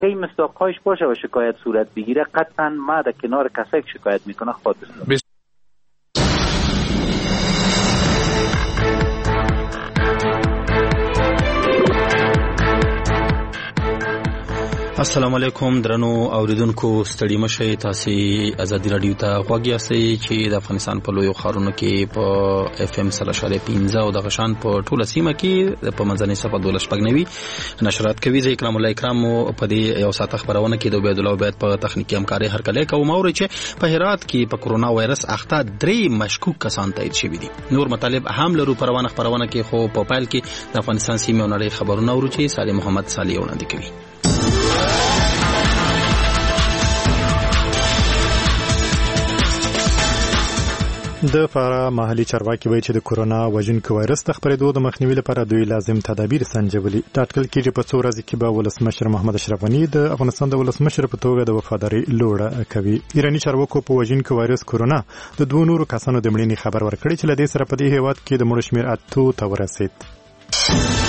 این مصداق‌هایش باشه و شکایت صورت بگیره، قطعا ما در کنار کسایی که شکایت میکنه خواهد است. السلام علیکم درنو اوریدونکو، ستړي مشئ. تاسو ازادي رادیو ته غوږ یاستئ چې د افغانستان په لویو ښارونو کې په اف ام 3.15 او د غشان په ټوله سیمه کې په منځنۍ صفه 12 نشرات کوي. زه اکرام الله اکرام په دې یو ساعت خبرونه کې د عبید الله عبید په تخنیکی همکاري هرکلی کوم. اوري چې په هرات کې په کورونا وایرس اخته 3 مشکوک کسان تایید شوي دي. نور مطالب هم لرو پروانه خبرونه کې، خو په پایل کې د افغانستان سیمه او نړۍ خبرونه اورو چې صالح محمد صالح وړاندې کوي. د فرا محلي چارواکي وایي چې د کورونا وژونکي وایرس د خپرېدو د مخنیوي لپاره دوی لازم تدابیر سنجولي. دا اټکل کېږي په څو ورځې کې به ولسمشر محمد اشرف غني د افغانستان د ولسمشر په توګه د وفادارۍ لوړه کوي. ایراني چارواکو په وژونکي وایرس کورونا د 2 نورو کسانو د مړینې خبر ورکړی چې له دې سره په دې هیواد کې د مړو شمېر 8 ته ورسېد.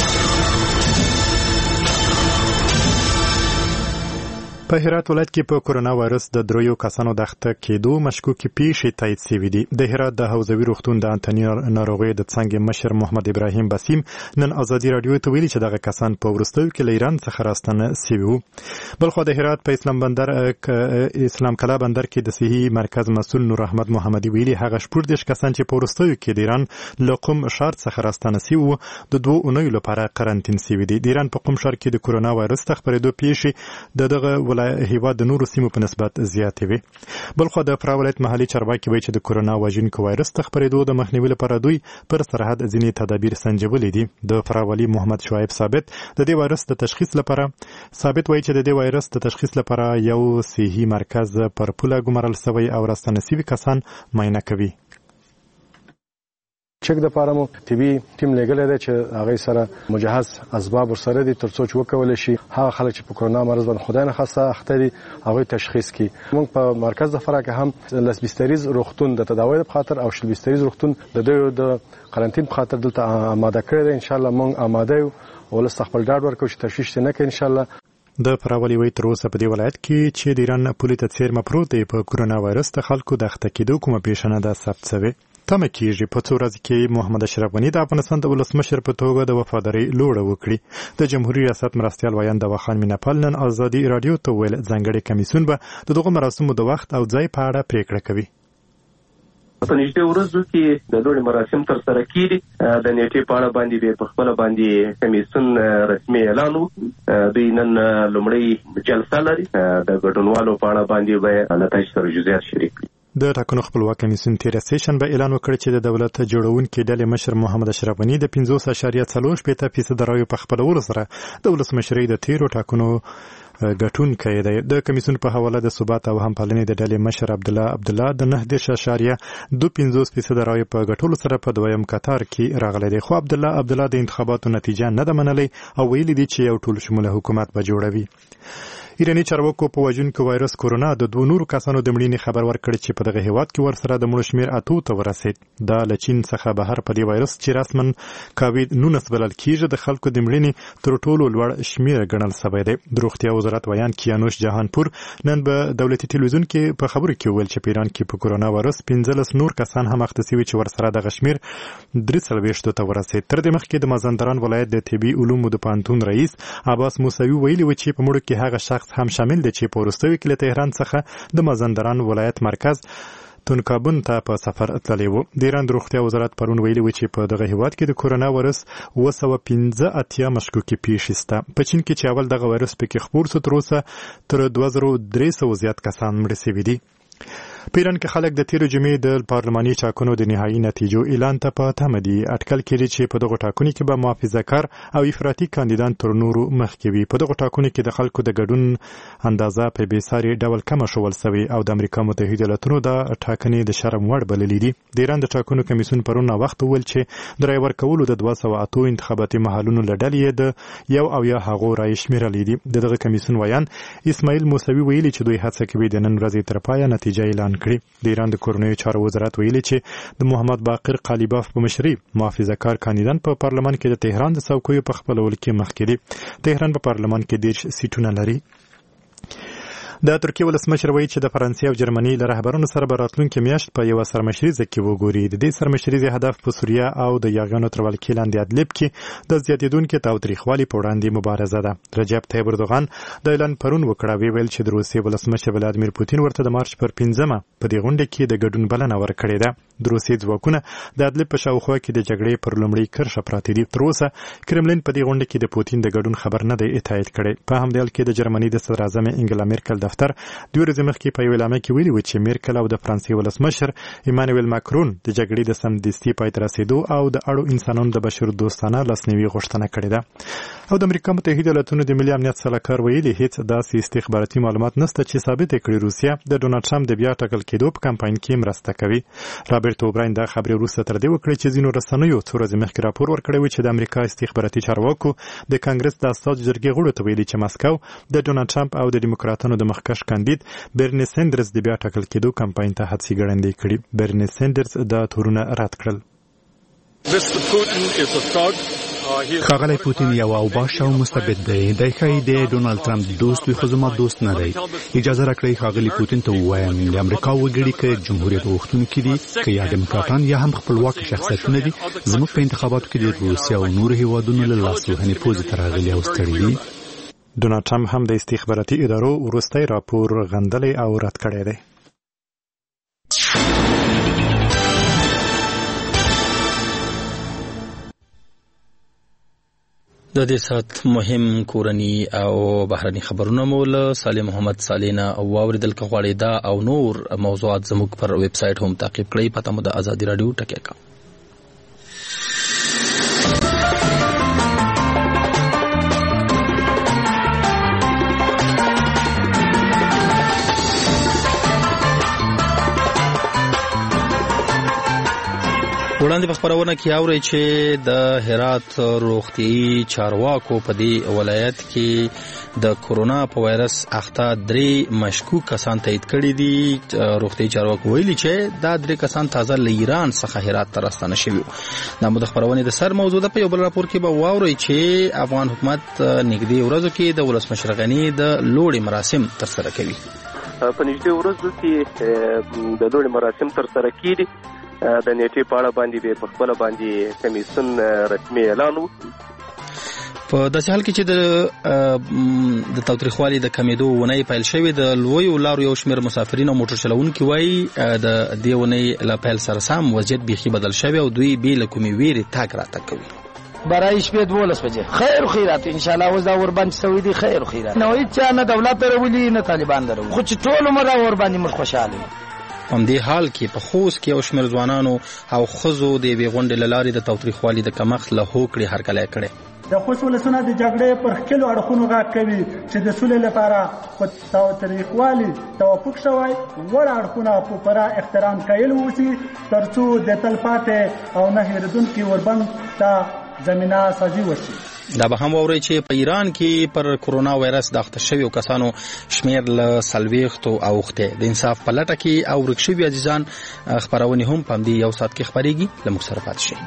په هرات ولایت کې په کورونا وایرس د 3 کسانو د اخته کېدو مشکوکې پیښې تایید شوې دي. د هرات د حوزوي روغتون د انتني ناروغیو د څانګې مشر محمد ابراهیم بسیم نن ازادي رادیو ته ویلي چې دغه کسان په وروستیو کې له ایران څخه راستنه شوي وو. بلخو د هرات په اسلام کلا بندر کې د صحي مرکز مسؤل نور احمد محمدي ویلي هغه 14 کسان چې په وروستیو کې د ایران له قم ښار څخه راستنه شوي وو د 2 اونیو لپاره قرنطین شوي دي. د ایران په قم ښار کې د کورونا وایرس د خپرېدو پیښې دغه هیواد د نورو سیمو په نسبت زیاتې وي. بلخو د فرا ولایت محلي چارواکي وایي چې د کورونا وژونکي وایرس د خپرېدو د مخنیوي لپاره دوی پر سرحد ځینې تدابیر سنجولي دي. د فرا والي محمد شعیب ثابت د دې وایرس د تشخیص لپاره وایي چې د دې وایرس د تشخیص لپاره یو صحي مرکز پر پوله ګمارل شوی او راستنه شوي کسان معاینه کوي. چک د پارمو طبي ټیم لګل دی چې هغه سره مجهز اسباب ورسره دي ترڅو چې وکول شي هغه خلک چې په کورونا مرض باندې خدای نه خاصه اخته دي هغه تشخیص کی. موږ په مرکز د فرا کې هم لسبستریز روغتون د تداوی په خاطر او شلبستریز روغتون د قرنطین په خاطر دلته آماده کړی دی. ان شاء الله موږ آماده یو ولست خپل ډاډ ورکو چې تشویش نه کوي. ان شاء الله د فراولي وی تر اوسه په دې ولایت کې چې د ایران پولیس تیر مپروت دی په کورونا وایرس د خلکو د اخته کېدو کومه پیښه ده ثبت شوی. تمه کېږي په څو ورځې کې محمد اشرف غني د افغانستان د ولسمشر په توګه د وفادارۍ لوړه وکړي. د جمهوریت ریاست مرستیال ویان د وخان میناپال نن ازادي رادیو ته ویل ځانګړي کمیسیون به دغه مراسمو د وخت او ځای په اړه پریکړه کوي. په نږدې ورځو کې د لوړ مراسم تر سره کیږي. د نیټې په اړه باندې په خپل باندې کمیسیون رسمي اعلان وکړ. دوی نن لومړی جلسه لري. د ګډونوالو په اړه باندې به نتایج سره جزئیات شریک کړي. د ټاکنو خپلواک کمیسیون تیر سیشن به اعلان وکړ چې د دولت جوړونکو ډلې مشر محمد اشرف غني د 50.4% رایو په خپلولو سره د ولسمشرۍ د تیرو ټاکنو ګټونکی دی. د کمیسیون په حواله د ثبات او همپالنې د ډلې مشر عبدالله د 9.25% رایو په ګټلو سره په دویم قطار کې راغلی دی. خو عبدالله د انتخاباتو نتیجه نه ده منلې او ویلي دی چې یو ټول شموله حکومت به جوړوي. ایراني چارواکو په وژونکي وایرس کورونا د 2 نورو کسانو د مړینې خبر ورکړ چې په دغه هیواد کې ورسره د مړو شمېر 8 ته ورسېد. دا له چین څخه بهر په دې وایرس چې رسمن کووید-19 بلل کېږي د خلکو د مړینې تر ټولو لوړ شمېر ګڼل شوی دی. د روغتیا وزارت ویان کیانوش جهانپور نن په دولتي ټلویزیون کې په خبرو کې ویل چې په ایران کې په کورونا وایرس 15 نور کسان هم اخته شوي چې ورسره دغه شمېر 43 ته ورسېد. تر دې مخکې د مازندران ولایت د طبي علومو د پوهنتون رئیس عباس موسوي ویلي و چې په مړو کې هغه شخص هم شامل دی چې په وروستیو کې له تهران څخه د مازندران ولایت مرکز تونکابون ته په سفر تللی و. د ایران د روغتیا وزارت پرون ویلي و چې په دغه هیواد کې د کورونا وایرس 215 مشکوکې پیښې شته. په چین کې چې اول دغه وایرس پکې خپور شو تر اوسه تر 2300 زیات کسان مړه شوي دي. په ایران کې خلک د تیرو جمعې د پارلماني ټاکنو د نهایي نتیجو اعلان ته په تمه دي. اټکل کېږي چې په دغه ټاکنو کې به محافظه‌کار او افراطي کاندیدان تر نورو مخکې وي. په دغه ټاکنو کې د خلکو د ګډون اندازه په بېساري ډول کمه شول سوې او د امریکا متحده ایالاتونو د ټاکنې د شرم وړ بللې دي. د ایران د ټاکنو کمیسیون پرون وخت وویل چې د رای ورکولو د 208 انتخاباتي محلونو له ډلې د یو او یا هغو رای شمیرلې دي. دغه کمیسیون ویان اسماعیل موسوي ویلي چې دوی هڅه کوي د نن ورځې تر پایه نتیجه اعلان اعلان کړي. د ایران د کورنیو چارو وزارت ویلي چې د محمد باقر قالیباف په مشرۍ محافظه کار کاندیدان په پارلمان کې د تهران د څوکیو په خپلولو کې مخکې دي. تهران په پارلمان کې 10 سیټونه لري. د ترکیه ولسمشر وایي چې د فرانسې او جرمني له رهبرانو سره به راتلونکې میاشت په یوه سرمشریزه کې وګوري. د دې سرمشریزې هدف په سوریه او د یاغیانو تر ولکې لاندې ادلب کې د زیاتېدونکي تاوتریخوالي په وړاندې مبارزه ده. رجب طیب اردوغان د اعلان پرون وکړه، ویل چې د روسیې ولسمشر ولادیمیر پوتین ورته د مارچ پر 15مه په دې غونډه کې د ګډون بلنه ورکړې ده. د روسیې ځواکونه د ادلب په شاوخوا کې د جګړې پر لومړۍ کرښه پراته دي. تر اوسه کرملین په دې غونډه کې د پوتین د ګډون خبر نه دی تایید کړی. په همدې حال کې د جرمني د صدراعظم انګلا میرکل دفتر ورځې مخکې په یو اعلامیه کې ویلي و چې میرکل او د فرانسې ولسمشر ایمانویل ماکرون د جګړې د سمدستي پای ته رسېدو او د اړو انسانانو د بشر دوستانه لاسنیوي غوښتنه کړې ده. او د امریکا متحده ایالاتونو د ملي امنیت سلاکار ویلي هیڅ داسې استخباراتي معلومات نشته چې ثابت کړي روسیه د ډونالډ ټرمپ د بیا ټاکل کېدو په کمپاین کې مرسته کوي. رابرټ اوبراین دا خبرې وروسته تر دې وکړې چې ځینو رسنیو څو ورځې مخکې راپور ورکړی و چې د امریکا استخباراتي چارواکو د کانګرس د استازو جرګې غړو ته ویلي چې مسکو د ډونالډ ټرمپ او د دیموکراتانو د مخکښ کاندید برني سندرز د بیا ټاکل کېدو کمپاین ته هڅې ګړندې کړي. برني سندرز دا تورونه رد کړل. ښاغلی پوتین یو اوباش او مستبد دی. دی ښایي د ډونالډ ټرمپ دوست وي خو زما دوست نه دی. اجازه راکړئ ښاغلي پوتین ته ووایم د امریکا وګړي که جمهوریت غوښتونکي دي که یا ډیموکراټان یا هم خپلواک شخصیتونه دي زموږ په انتخاباتو کې د روسیې او نورو هیوادونو له لاسوهنې پوزې ته راغلي او ستړي دي. ډونالډ ټرمپ هم د استخباراتي ادارو وروستی راپور غندلی او رد کړی دی. د دې سات مهم کورنی او بهرني خبرونه مول صالح محمد صالینا او اوریدل کغواړي دا او نور موضوعات زموږ پر ویب سټ هم تعقیب کړئ. پته مو د ازادي رادیو ټکی کا. وړاندې په خبرونه کې اوري چې د هرات روغتيایي چارواکو په دې ولایت کې د کورونا په وایرس اخته 3 مشکوک کسان تایید کړي دي. روغتيایي چارواکو ویلي چې دا 3 کسان تازه له ایران څخه هرات ته راستنه شوي. دا د خبرونه د سر موضوع ده. په یو بل راپور کې به واوري چې افغان حکومت نږدې ورځو کې د ولسمشر غنی د لوړې مراسم ترسره کوي. په نږدې ورځو کې د لوړې مراسم ترسره کیږي. د نیټې په اړه باندې به په خپل باندې کمیسیون رسمي اعلان وکړي. په داسې حال کې چې د تاوتریخوالي د کمیدو ونې پیل شوې د لوی لارو یو شمېر مسافرین او موټر چلوونکي وایي د دې ونې له پیل سره سم وضعیت بیخي بدل شوی او دوی به له کومې ویرې تاګ راتګ کوي. برای شپې 12 بجې خیر و خیرات ان شاء الله اوس دا ور باندې سوي دي خیر و خیرات. نو هیڅ نه دولت درولي نه طالبان درولي خو چې ټول عمر ور باندې مر خوشاله. هم دې حال کې په خوست کې او شمېر ځوانانو او ښځو د یوې غونډې له لارې د تاوتریخوالي د کمښت له هوکړې هرکلی کړی. د خوست ولسونه د جګړې پر ښکلو اړخونو غږ کوي چې د سولې لپاره په تاوتریخوالي توافق شوی وړ اړخونه په پوره احترام کایل ووسي ترڅو د تلپاتې او نه هېرېدونکي اوربند ته زمینه سازي وشي. دا به هم ووري چې په ایران کې پر کورونا وایرس د اخته شویو کسانو شمیر له 40 اوخته د انصاف په لټه کې او ورکشوي عزیزان خبرونه هم په دې یو سات کې خبريږي لمخ سره پات شي.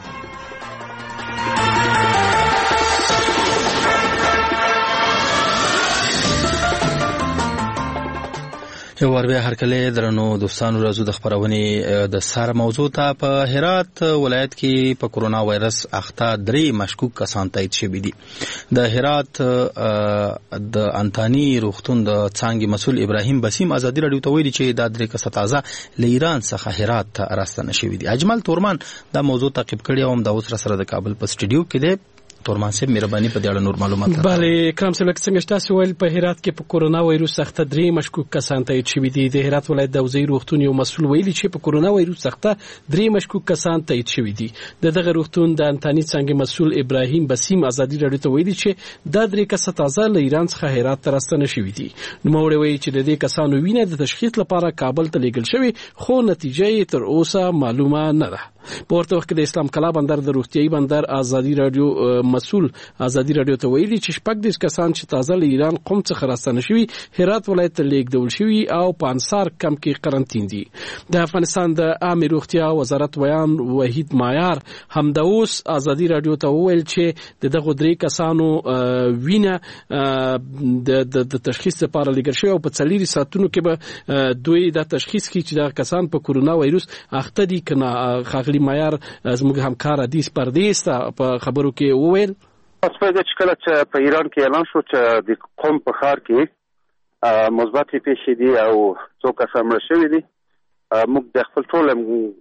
یو ور به هر کله درنو دوستانو راځو د خبرونه د سار موضوع ته. په هرات ولایت کې په کورونا وایرس اخته 3 مشکوک کسان تایید شوي دي. د هرات د انتانی روغتون د څانګې مسول ابراهیم بسیم ازادي رادیو ته ویلي چې دا 3 کسان تازه له ایران څخه هرات ته راستنه شوي دي. اجمل تورمان دا موضوع تعقیب کړی او د اوس سره د کابل په سټډیو کې دی. تورمان صاحب مهرباني په دې اړه نور معلومات راکړئ. بله کرام صاحب څنګه تاسو ویل په هرات کې په کورونا وایرس اخته 3 مشکوک کسان تایید شوي دي. د هرات ولایت د وزیر روغتون یو مسؤل ویلي چې په کورونا وایرس اخته 3 مشکوک کسان تایید شوي دي. دغه روغتون د انتانی څنګه مسؤل ابراهیم بسیم ازادي رادیو ته ویلي چې دا 3 کسان تازه له ایران څخه هرات ته راستنه شوي دي. نو موږ وایي چې د دې کسانو وینه د تشخیص لپاره کابل ته لیږل شوی خو نتیجه یې تر اوسه معلومه نه ده. په ورته وخت کې د اسلام کلا بندر د روغتيایي بندر ازادي رادیو مسول ازادي رادیو ته ویلي چې 14 کسان چې تازه له ایران قم څخه راستنه شوي هرات ولایت ته لیږدول شوي او په انصار کم کې قرنطین دي. د افغانستان د عامه روغتیا وزارت ویان وحید مایار هم د اوس ازادي رادیو ته وویل چې دغه 3 کسانو وینه د تشخیص لپاره لګل شوی او په 4 ساعتونو کې به دوی د تشخیص کې چې د کسان په کورونا وایروس اخته دي کنه. خاغلی مایار زموږ همکار حدیث پردیس په خبرو کې وویل اسپایده چې کله چې په ایران کې اعلان شو چې د قم په ښار کې مثبت پیښې دي او څو کسان مړه شوي دي، موږ د خپل ټول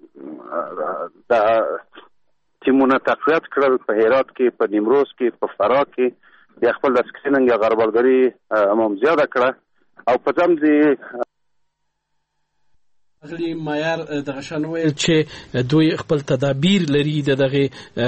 د ټیمونه تقویت کړل په هرات کې، په نیمروز کې، په فراه کې د خپل د سکریننګ غربالګري هم زیاده کړه او په ځم د خاغلی مایار دغه شان ویل چې دوی خپل تدابیر لري دغه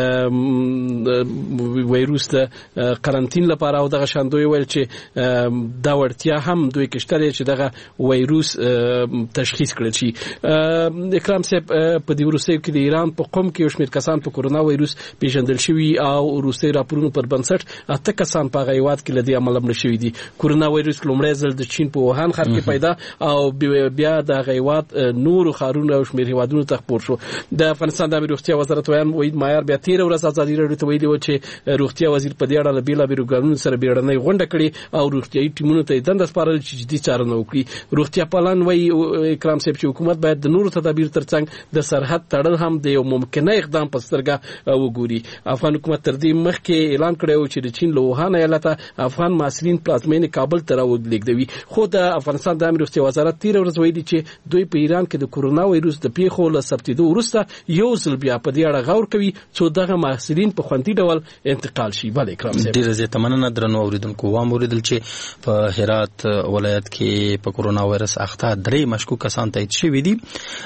وایروس د قرنطین لپاره او دغه شان دوی ویل چې دا ورتیا هم دوی کشتره چې دغه وایروس تشخیص کړي شي. اکرام صاحب په دې ورسته کې د ایران په قم کې شمیر کسان په کورونا وایروس پیژندل شوي او روسي راپورونو پر بنسټ 8 کسان په غیوات کې لدی عمل مړ شوي دي. کورونا وایروس لومړی ځل د چین په ووهان ښار کې پیدا او بیا د غیوات نور خارونه او شمیر هیوادونو ته خپور شو. د افغانستان د روغتیا وزارت وحید مایار بیا 13 ورځ ازادي رادیو ته ویلي و چې روغتیا وزیر په دې اړه له بیلابیلو ګامونو سره بیړنۍ غونډه کړې او روغتیایي ټیمونو ته دنده سپارل چې جدي څارنه وکړي. روغتیا پالان وایي اکرام صاحب چې حکومت باید د نورو تدابیر ترڅنګ د سرحد تړل هم د یو ممکنه اقدام په سترګه وګوري. افغان حکومت تر دې مخکې اعلان کړی و چې د چین له ووهان ایالته افغان محصلین پلازمینې کابل ته راولېږدوي، خو د افغانستان د روغتیا وزارت 13 ورځ ویلي چې دوی په ایران کې د کورونا وایروس د پیښو له ثبتېدو وروسته یو ځل بیا په دې اړه غور کوي څو دغه محصلین په خوندي ډول انتقال شي. بله اکرام صاحب ډېره زیاته مننه. درنو اوریدونکو واوریدل چې په هرات ولایت کې په کورونا وایرس اخته 3 مشکوک کسان تایید شوي دي،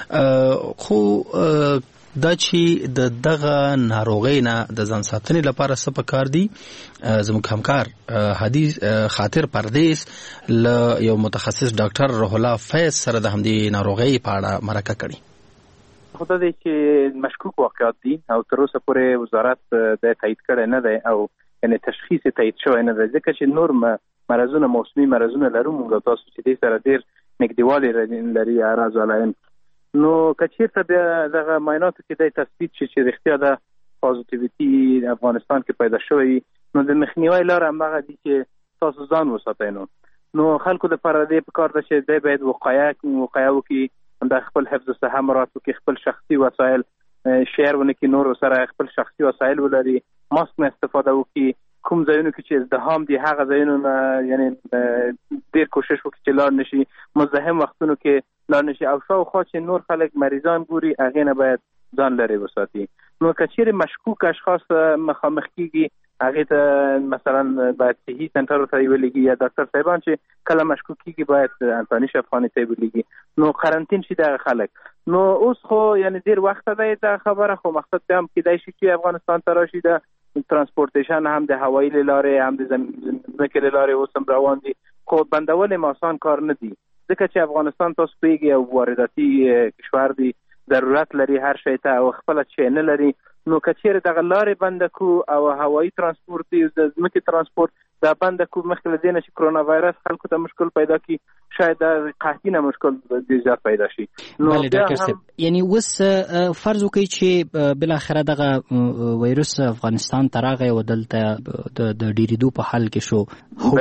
خو دا چې دغه ناروغۍ نه د ځان ساتنې لپاره څه پکار دي زموږ همکار حدیث خاطر پردیس له یو متخصص ډاکټر روح الله فیض سره د همدې ناروغۍ په اړه مرکه کړې. خدای دې چې مشکوک واقعات دي او تر اوسه پورې وزارت د تایید کړی نه دی او یعنی تشخیص تایید شوی نه دی، ځکه چې نور مرزونه موسمي مرزونه لرو موږ تاسو چې دې سره ډېر نږدېوالی لري اعراض علایم. نو کچیرته بیا دغه معایناتو کې د تثبیت شي چې رښتیا د پازیټیویټي افغانستان کې پیدا شوی نو د مخنیوي لاره هغه دي چې تاسو ځان وساتئ. نو خلکو لپاره دې په کار ده چې دوی باید وقایه وکړي، د خپل حفظ الصحه مراعات وکړي، خپل شخصي وسایل شیر ونه کړي، نور سره خپل شخصي وسایل ولري، ماسک نه استفاده وکړي، کوم ځایونو کې چې ازدحام دي هغه ځایونو یعنی ډېر کوشش وکړي چې لاړ نشي، مزاحم وختونو کې لاړ نشي او شاوخوا چې نور خلک مریضان ګوري هغې نه باید ځان لرې وساتي. نو که چیرې مشکوک اشخاص مخامخ کېږي هغې ته مثلا باید صحي سنټرو ته یې ولېږي یا ډاکټر صاحبان چې کله مشکوک کېږي باید انساني شفاخانې ته یې ولېږي، نو قرنطین شي دغه خلک. نو اوس خو یعنی ډېر وخته دی دا خبره، خو مقصد ته هم کېدای شي چې افغانستان ته راشي د ترانسپورټیشن هم د هوایي له لارې هم د ځمکې له لارې اوس هم روان دي، خو بندول یې آسان کار نه دی ځکه چې افغانستان تاسو پوهیږئ یو وارداتي کشور دی، ضرورت لري هر شی ته او خپله شی نه لري. نو که چیرې دغه لارې بنده کړو او هوایي ترانسپورت دی د ځمکې ترانسپورت دا بنده کړو مخکې له دې نه چې کرونا وایرس خلکو ته مشکل پیدا کړي شاید د قحطي نه مشکل ډېر زیات پیدا شي. بله ډاکټر صاحب یعنی اوس فرض وکړئ چې بالاخره دغه وایرس افغانستان ته راغی او دلته د ډېرېدو په حال کې شو،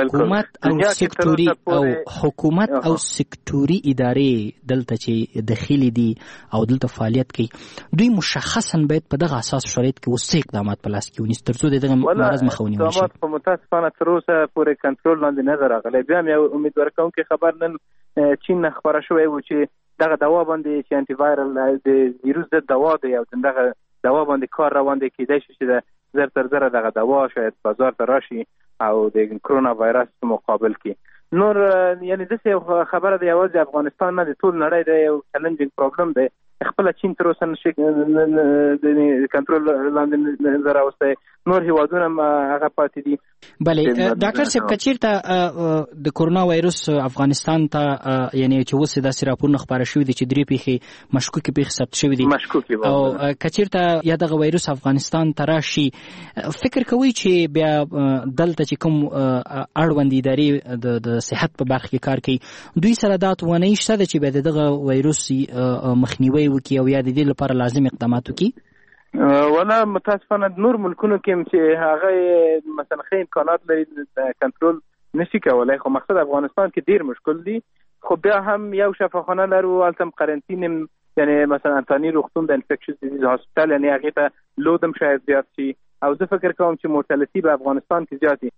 حکومت او سکتوري ادارې دلته چې دخیلي دي او دلته فعالیت کوي، دوی مشخصا باید په دغه اساس شرایط کې اوس اقدامات په لاس کې ونیسي تر څو د دغه مرض مخه ونیول شي. اقدامات په متاسفانه تر اوسه پورې کنټرول لاندې نه ده راغلی. بیا هم یو امید ورکوونکی خبر نن چین نه خپاره شوی و چې دغه دوا باندې چې انټي وایرل د ویروس ضد دوا دی او دغه دوا باندې کار روان دی، کېدای شي چې د زر تر زره دغه دوا شاید بازار ته راشي او د کرونا وایرس مقابل کې. نور یعنی داسې خبره د یوازې افغانستان نه د ټول نړۍ د یو چلنجینګ پرابلم دی خپل چین تر اوسه نشي د کنټرول لاندې راوستي، نور هیوادونه هغه پاتې دي. بله ډاکټر صاحب کچیرته د کورونا وایروس افغانستان ته یعنی چې اوس داسې راپورونه خپاره شوي دي چې 3 پیښې مشکوکې پیښې ثبت شوي دي او کچیرته یا دغه وایروس افغانستان ته راشي، فکر کوئ چې بیا دلته چې کوم اړوند ادارې د صحت په برخه کې کار کوي دوی سره دا توانایي شته چې بیا دغه وایروس مخنیوي وکړي او یا د دې لپاره لازم اقدامات وکړي؟ ولا متاسفانه نور ملکونو کې چې هغه مثلا ښه امکانات لري د کنټرول نشي کولای، خو مقصد افغانستان کې ډیر مشکل دي. خو بیا هم یو شفاخانه لرو، هلته قرنطین یعنی مثلا انساني روغتون د انفیکشن ډیزیز هاسپټال، یعنی هغه ته لودم شاید زیات شي او زه فکر کوم چې مورټالټي په افغانستان کې زیات دي.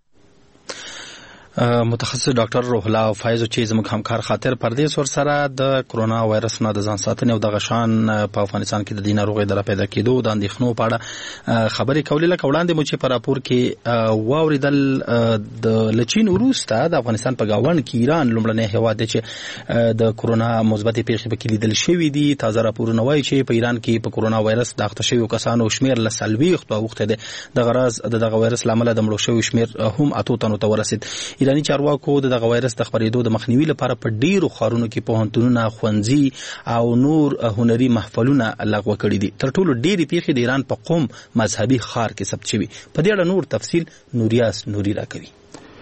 متخصص ډاکټر روح الله فایز چې زموږ همکار خاطر پردیس ور سره د کرونا وایرس نه د ځان ساتنې او د غشان په افغانستان کې د دې ناروغۍ د پیدا کېدو د اندېښنو په اړه خبرې کولې. لکه وړاندې مو چې په راپور کې واوریدل د لچین وروسته د افغانستان په گاوند کې ایران لومړنی هیواد دی چې د کرونا مثبت پیښې پکې لیدل شوې دي. تازه راپورونه وایي چې په ایران کې په کرونا وایرس د اخته شویو کسانو شمیر له 40 اوخته دی. د غراز دغه وایرس لامل د مړو شویو شمیر هم 8 تنو ته ورسید. ایرانی چارواکو دغه وایرس د خپرېدو د مخنیوي لپاره په ډیرو ښارونو کې پوهنتونونه، ښوونځي او نور هنري محفلونه لغوه کړي دي. تر ټولو ډېرې پیښې د ایران په قم مذهبي ښار کې ثبت شوي. په دې اړه نور تفصیل نوریاس نوري راکوي.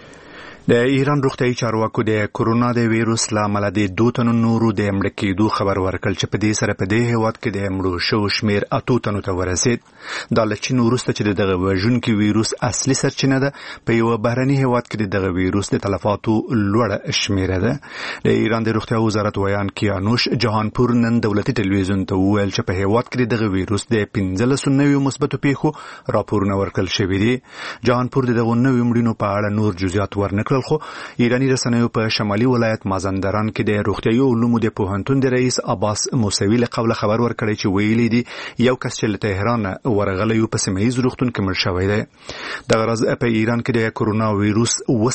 د ایران روغتیايي چارواکو د کرونا د ویروس لامل د 2 تنو نورو د مړه کېدو خبر ورکړ چې په دې سره په دې هیواد کې د مړو شو شمیر 8 تنو ته ورسید. د لچین وروسته چې دغه وژونکي ویروس اصلي سرچینه ده، په یو بهرني هیواد کې دغه ویروس د تلفاتو لوړه شمیره ده. د ایران د روغتیا وزارت ویان کیانوش جهانپور نن دولتي ټلویزیون ته وویل چې په هیواد کې دغه ویروس د 15 مثبتو پیښو راپورونه ورکړل شوي دي. جهانپور دغه نوې مړینو په اړه نور جزئیات ورنکړل، خو ایرانی رسنیو په شمالي ولایت مازندران کې د روغتیايي علومو د پوهنتون د رئیس عباس موسوي له قبل خبر ورکړی چې ویلي دي یو کس چې له تهران ورغلی په سیمه‌ییز روغتون کې مړ شوی دی. د غرض په ایران کې د کرونا ویروس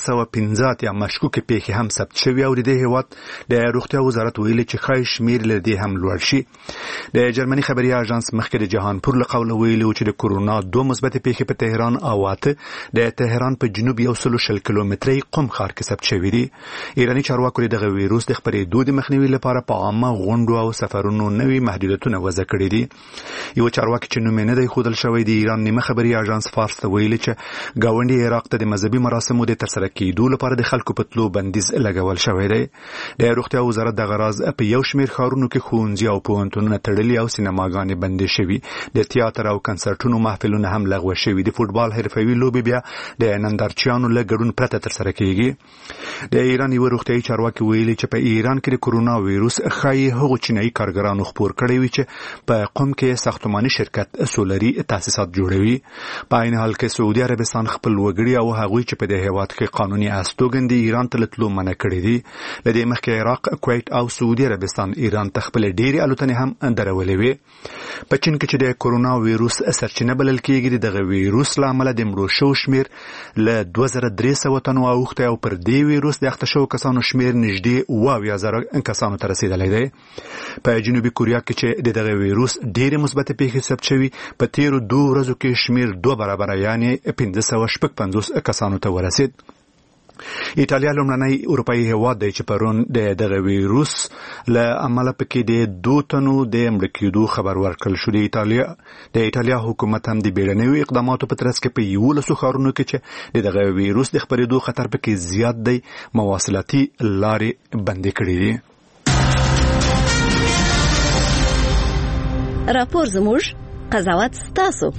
215 یا مشکوک پیښې هم ثبت شوي او د دې هیواد د روغتیا وزارت ویلي چې ښایي شمیر له دې هم لوړ شي. د جرمني خبري اژانس مخکې د جهانپور له قبل ویلي چې د کرونا 2 مثبت پیښې په تهران او واته د تهران په جنوب 100 کیلومتري قم ښار کې ثبت شوي دي. ایرانی چارواکو دغه ویروس د خپرېدو د مخنیوي لپاره په عامه غونډو او سفرونو نوي محدودیتونه وضع کړي دي. یو چارواکي چې نوم نه دی ښودل شوی د ایران نیمه خبري اژانس فارس ته ویلي چې ګاونډي عراق ته د مذهبي مراسمو د ترسره کېدو لپاره د خلکو په تلو بندیز لګول شوی دی. د روغتیا وزارت د غراز په یو شمېر ښارونو کې ښوونځي او پوهنتونونه تړلي او سینماګانې بندې شوي. د تیاتر او کنسرټونو محفلونه هم لغوه شوي. د فوټبال حرفوي لوبې بیا د نندارچیانو له ګډون پرته ترسره کېږي. د ایران یو روغتیايي چارواکي ویلي چې په ایران کې د کرونا ویروس ښایي هغو چینایي کارګرانو خپور کړی وي چې په قم کې ساختماني شرکت سولري تاسیسات جوړوي. په عین حال کې سعودي عربستان خپل وګړي او هغوی چې په دې هیواد کې قانوني استوګن دي ایران ته تلو منع کړی دي. له دې مخکې عراق، کویت او سعودي عربستان ایران ته خپل ډېری الوتنې هم درولې وي. په چین کې چې د کرونا ویروس سرچینه بلل کېږي دغه ویروس لامل د مړو شو شمیر له 2300 تنو اوخته او پر دې ویروس د اخته شو کسانو شمیر نږدې 2,000 کسانو ته رسیدلی دی. په جنوبي کوریا کې چې دغه ویروس ډېرې مثبت پیښې ثبت شوي په تیرو 2 ورځو کې شمیر 2 برابره یعنی 550 کسانو ته ورسید. ایټالیا لومړنی اروپایي هیواد دی چې پرون د دغه ویروس له امله پکې د 2 تنو د مړه کېدو خبر ورکړل شو. د ایټالیا حکومت هم د بیړنیو اقداماتو په ترڅ کې په 11 ښارونو کې چې د دغه ویروس د خپرېدو خطر پکې زیات دی مواصلاتي لارې بندې کړې دي. راپور زموږ، قضاوت ستاسو.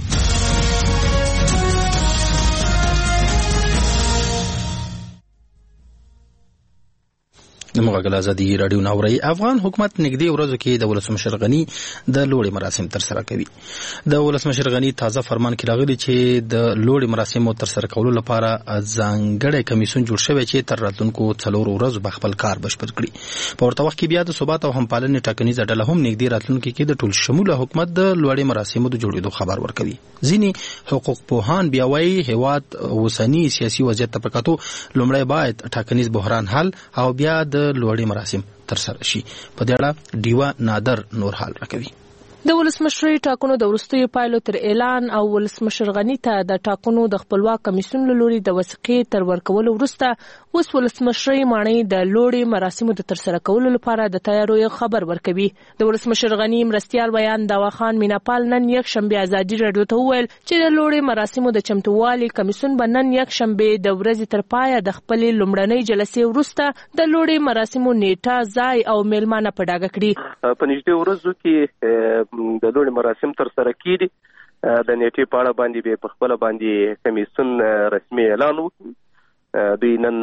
د مغل ازادي رادیو ناوري افغان حکومت نږدې ورځو کې د ولسمشر غنی د لوړې مراسم تر سره کوي. د ولسمشر غنی تازه فرمان کې راغلی چې د لوړې مراسمو تر سره کولو لپاره ځانګړی کمیسیون جوړ شوی چې تر راتلونکو 4 ورځو به خپل کار بشپړ کړي. په ورته وخت کې بیا د ثبات او همپالنې ټاکنیزه ډله هم نږدې راتلونکو کې د ټول شموله حکومت د لوړې مراسمو د جوړېدو خبر ورکوي. ځینې حقوق پوهان بیا وايي هیواد اوسنی سیاسي وضعیت ته پکاتو لومړی باید ټاکنیز بحران حل او بیا د لوړې مراسم تر سره شي. په دې اړه ډیوا نادر نور حال راکوي. د ولسمشرۍ ټاکنو د وروستیو پایلو تر اعلان او ولسمشر غني ته د ټاکنو د خپلواک کمیسیون له لوري د وثیقې تر ورکولو وروسته اوس ولسمشرۍ ماڼۍ د لوړې مراسمو د ترسره کولو لپاره د تیاریو خبر ورکوي. د ولسمشر غني مرستیال ویان داوا خان میناپال نن یکشنبه ازادي راډیو ته وویل چې د لوړې مراسمو د چمتووالي کمیسیون به نن یکشنبه د ورځې تر پایه د خپلې لومړنۍ جلسې وروسته د لوړې مراسمو نیټه ځای او میلمانه په ډاګه کړي. په نږدې ورځو کې د لوړې مراسم تر سره کیږي. د نیټې په اړه باندې به په خپل باندې کمیسیون رسمي اعلان وکړي. دوی نن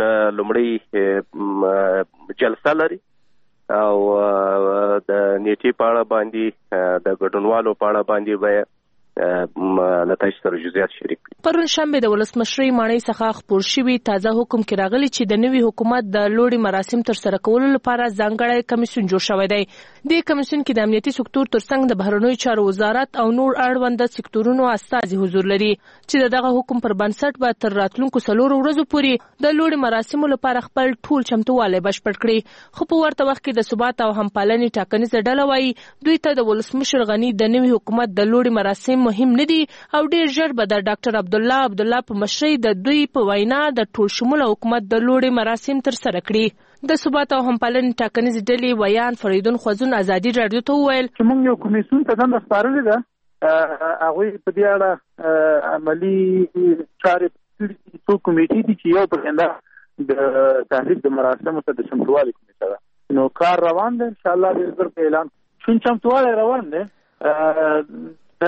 لومړی جلسه لري او د نیټې په اړه باندې د ګډونوالو په اړه باندې به لتاش سره جزئیات شریک کړي. پرون شنبه د ولسمشرۍ ماڼۍ څخه خپور شوی تازه حکم کې راغلی چې د نوي حکومت د لوړې مراسم تر سره کولو لپاره ځانګړی کمیسیون جوړ شوی دی. د کمیسیون کې د امنیتي سکتور ترڅنګ د بهرنیو چارو وزارت او نور اړوند سکتورونو استازي حضور لري چې دغه حکم پر بنسټ به تر راتلونکو 4 ورځو پورې د لوړې مراسمو لپاره خپل ټول چمتووالی بشپړ کړي. خو په ورته وخت کې د ثبات او همپالنې ټاکنیزه ډله وایي دوی ته د ولسمشر غني د نوي حکومت د لوړې مراسم مهم نه دي او ډیر ژر به د ډاکټر عبدالله په مشرۍ د دوی په وینا د ټول شموله حکومت د لوړې مراسم تر سره کړي. د ثبات او همپالنې ټاکنیزې ډلې ویان فریدون خوځون ازادي راډیو ته وویل چې موږ یو کمیسیون ته دنده سپارلې ده. هغوی په دې اړه عملي چارې څو کمیټې دي چې یو پرېنده د تحریک د مراسمو ته د چمتووالي کمیټه ده. نو کار روان دی انشاءالله ډېر ژر په اعلان شون چمتووالی روان دی. د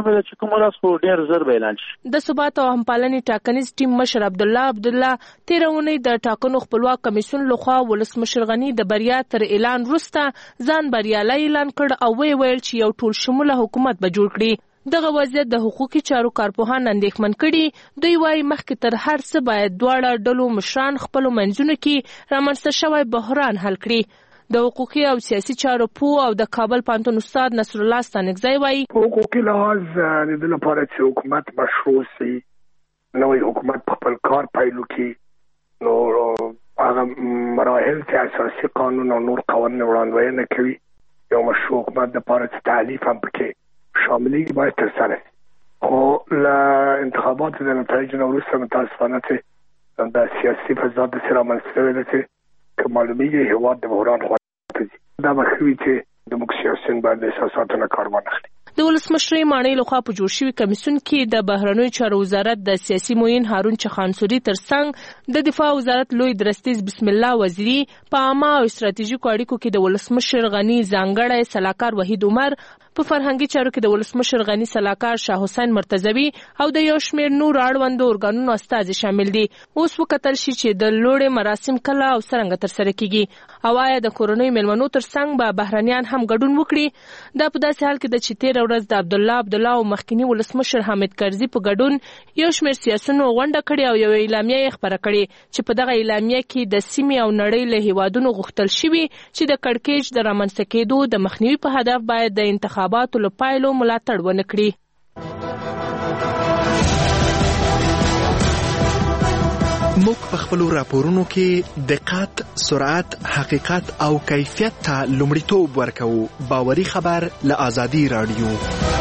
ثبات او همپالنې ټاکنیز ټیم مشر عبدالله تیر اونۍ د ټاکنو خپلواک کمیسیون لخوا ولسمشر غني د بریا تر اعلان وروسته ځان بریالی اعلان کړ او ویل چې یو ټول شموله حکومت به جوړ کړي. دغه وضعیت د حقوقي چارو کارپوهان اندېښمن کړي. دوی وايي مخکې تر هر څه باید دواړه ډلو مشران خپلو منځونو کې رامنځته شوی بحران حل کړي. د حقوقي او سیاسي چارو پوه او د کابل پوهنتون استاد نصر الله ستانکزی وایي په حقوقي لحاظ د دې لپاره چې حکومت مشروع شي نوې حکومت په خپل کار پیل کړي نو هغه مراحل چې اساسي قانون او نور قوانین وړاندوینه کوي یو مشروع حکومت د لپاره چې تعلیف هم پکې شاملېږي باید ترسره شي. خو له انتخاباتو د نتایجو نه وروسته متاسفانه چې د سیاسي فضا داسې رامنځته شوې ده چې معلومیږي هېواد د بحران خوا دا مخوي چې د موږ سیاسيون باندې احساساتونه کار وانخلي. د ولسمشرۍ ماڼۍ لخوا په جوړ شوي کمیسیون کې د بهرنیو چارو وزارت د سیاسي معین هارون چخانسوري ترڅنګ د دفاع وزارت لوی درستیز بسم الله وزیری په عامه او استراتیژیکو اړیکو کې د ولسمشر غني ځانګړی سلاکار وحید عمر په فرهنګي چارو کې د ولسمشر غني سلاکار شاه حسین مرتضوی او د یو شمېر نور اړوندو ارګانونو استازي شامل دي. اوس وکتل شي چې د لوړې مراسم کله او څرنګه ترسره کیږي او آیا د کورنۍ میلمنو ترڅنګ به بهرنیان هم ګډون وکړي. دا په داسې حال کې د چې تیر ورځ د عبدالله او مخکنی ولسمشر حامد کرزي په ګډون یو شمېر سیاسيونو غونډه کړې او یو اعلامیه یې خپره کړې چې په دغه اعلامیه کې د سیمې او نړۍ له هیوادونو غوښتل شوي چې د کړکېچ د رامنځته کېدو د مخنیوي په هدف باید د انتخاباتو له پایلو ملاتړ ونه کړي. موږ په خپلو راپورونو کې دقت، سرعت، حقیقت او کیفیت ته لومړیتوب ورکوو. باوري خبر له آزادي راډیو.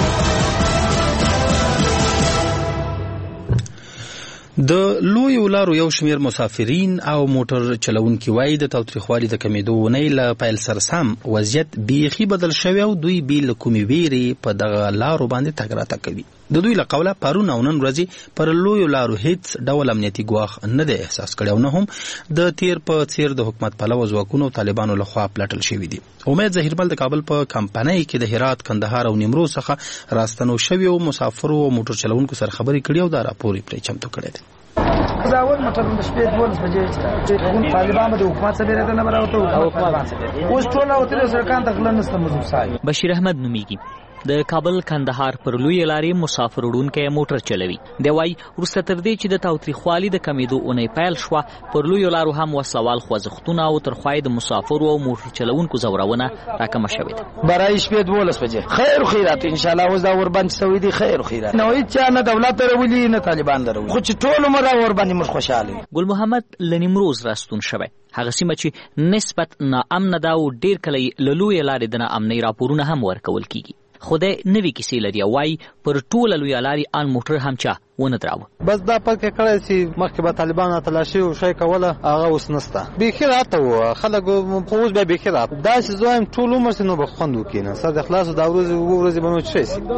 د لویو لارو یو شمیر مسافرین او موټر چلونکي وایي د تاوتریخوالي د کمیدو ونې له پیل سره سم وضعیت بیخي بدل شوی او دوی بې له کومې ویرې په دغه لارو باندې تګ راتګ کوي. د دوی له قوله پرون او نن ورځې پر لویو لارو هیڅ ډول امنیتي ګواښ نه دی احساس کړی او نه هم د تیر په څیر د حکومت پلوه ځواکونو او طالبانو لخوا پلټل شوي دي. امید ظهیرمل د کابل په کمپنۍ کې د هرات، کندهار او نیمروز څخه راستنو شویو مسافرو او موټر چلونکو سره خبرې کړي او دا راپور یې پرې چمتو کړی دی. زاول موټرونه د شپې 12 بجې چې طالبان د حکومت سره نه براوته او حکومت اوس ټول او تر سره کان تخلن نسته مزو سای. بشیر احمد نومیږي د کابل کندهار پر لوی لارې مسافر وړونکي موټر چلوي. دی وايي وروسته تر دې چې د تاوتریخوالي د کمیدو اونۍ پیل شوه پر لوی لارو هم وسلوال خوځښتونه او ترخوای د مسافرو او موټر چلونکو زورونه راکمه شوې ده. برای شپې 12 بجې خیر خیرات ان شاء الله اوس دا وربند سوي دي خیر خیرات. نو هیڅ نه دولت درولي نه طالبان درولي خو چې ټول عمر وربند مر خوشاله. ګل محمد لنیمروز راستون شوی. هغه سیمه چې نسبت ناامن ده او ډیر کله له لوی لارې د ناامنۍ راپورونه هم ورکول کیږي. خدای نوې کیسې لري او وايي پر ټوله لویه لارې ان موټر هم چا ونه دراوه. بس دا پکې کړی چې مخکې به طالبان تلاشي او شی کوله هغه اوس نسته. بیخي راته وو خلک خو اوس بیا بیخي راته داسې زه وایم ټول عمر چې نو به خوند وکړي نه سر د خلاصو دا ورځې به نو څه شي.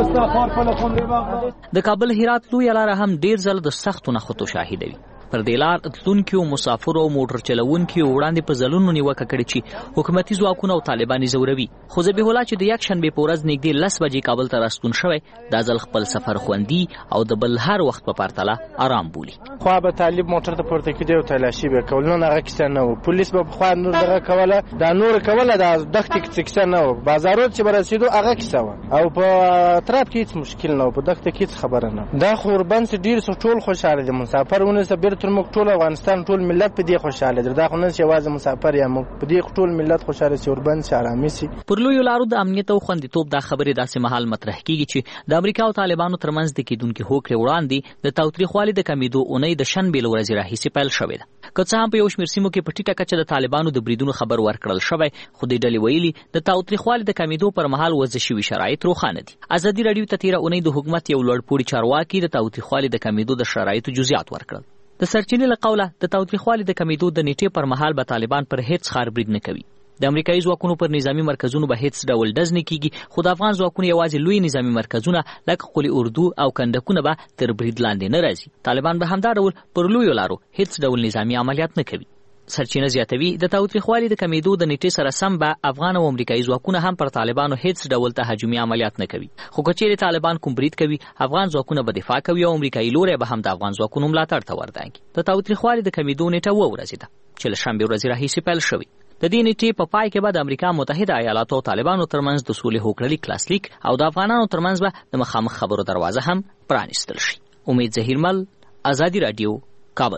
د کابل هرات لویه لاره هم ډېر ځله د سختو نښتو شاهدوي. پر دې لار تلونکو مسافرو او موټر چلوونکو وړاندې په ځلونو نیوکه کړې چې حکومتي ځواکونه او طالبان زوروي. خو ذبیح الله چې د یک شنبې په ورځ نږدې 10 بجې کابل ته راستون شوی دا ځل خپل سفر خوندي او د بل هر وخت په پرتله آرام بولي. خو به طالب موټر ته پورته کېدی او تلاشي به کول نو هغه کیسه نه و. پولیس به خو نور دغه کوله دا نور کوله دا دغه کیسه نه و. بازارو چې برسېدو هغه کیسه و او په تراب کې هیڅ مشکل نه و. په دغه کې هیڅ خبره نه. دا قربان سي ډیر ټول خوشاله دي مسافرونه سره تر موږ ټول افغانستان ټول ملت په دې خوشاله دي. دا خو نه چې واځه مسافر یا موږ په دې ټول ملت خوشاله سي اوربن سي آرامي سي. پر لوی لارو د امنیت او خوندیتوب دا خبره داسې مهال مطرح کیږي چې د امریکا او طالبانو ترمنځ د کېدونکو هوکړې وړاندې د تاوتریخوالي د کمیدو اونۍ د شنبې له ورځې راهیسې پیل شوې ده. که څه هم په یو شمېر سیمو کې په ټیټه کچه د طالبانو د بریدونو خبر ورکړل شوی خو د ډلې ویلي د تاوتریخوالي د کمیدو پر مهال وضع شوي شرایط روښانه دي. ازادي راډیو ته تېره اونۍ د حکومت یو لوړپوړي چارواکي د تاوتریخوالي د کمیدو د شرایطو جزئیات ورکړل. د سرچینې له قوله د تاوتریخوالي د کمیدو د نیټې پر مهال به طالبان پر هیڅ ښار برید نه کوي. د امریکایي ځواکونو پر نظامی مرکزونو به هیڅ ډول ډز نه کیږي خو د افغان ځواکونو یوازې لوی نظامی مرکزونه لکه قلی اردو او کندکونه به تر برید لاندې نه راځي. طالبان به همدا ډول پر لویو لارو هیڅ ډول نظامی عملیات نه کوي. سرچینه زیاتوي د تاوتریخوالي د کمیدو د نیټې سره سم به افغان او امریکایي ځواکونه هم پر طالبانو هیڅ ډول تهاجمي عملیات نه کوي. خو که چیرې طالبان کوم برید کوي افغان ځواکونه به دفاع کوي او امریکایي لوری به هم د افغان ځواکونو ملاتړ ته وردانګي. د تاوتریخوالي د کمیدو نیټه 2 ورځې ده چې له شنبې ورځې راهیسې پیل شوې. د دې نیټې په پای کې به د امریکا متحده ایالاتو او طالبانو ترمنځ د سولې هوکړه کلاسلیک او د افغانانو ترمنځ به د مخامخ خبرو دروازه هم پرانیستل شي. امید ظهیرمل، ازادي راډیو، کابل.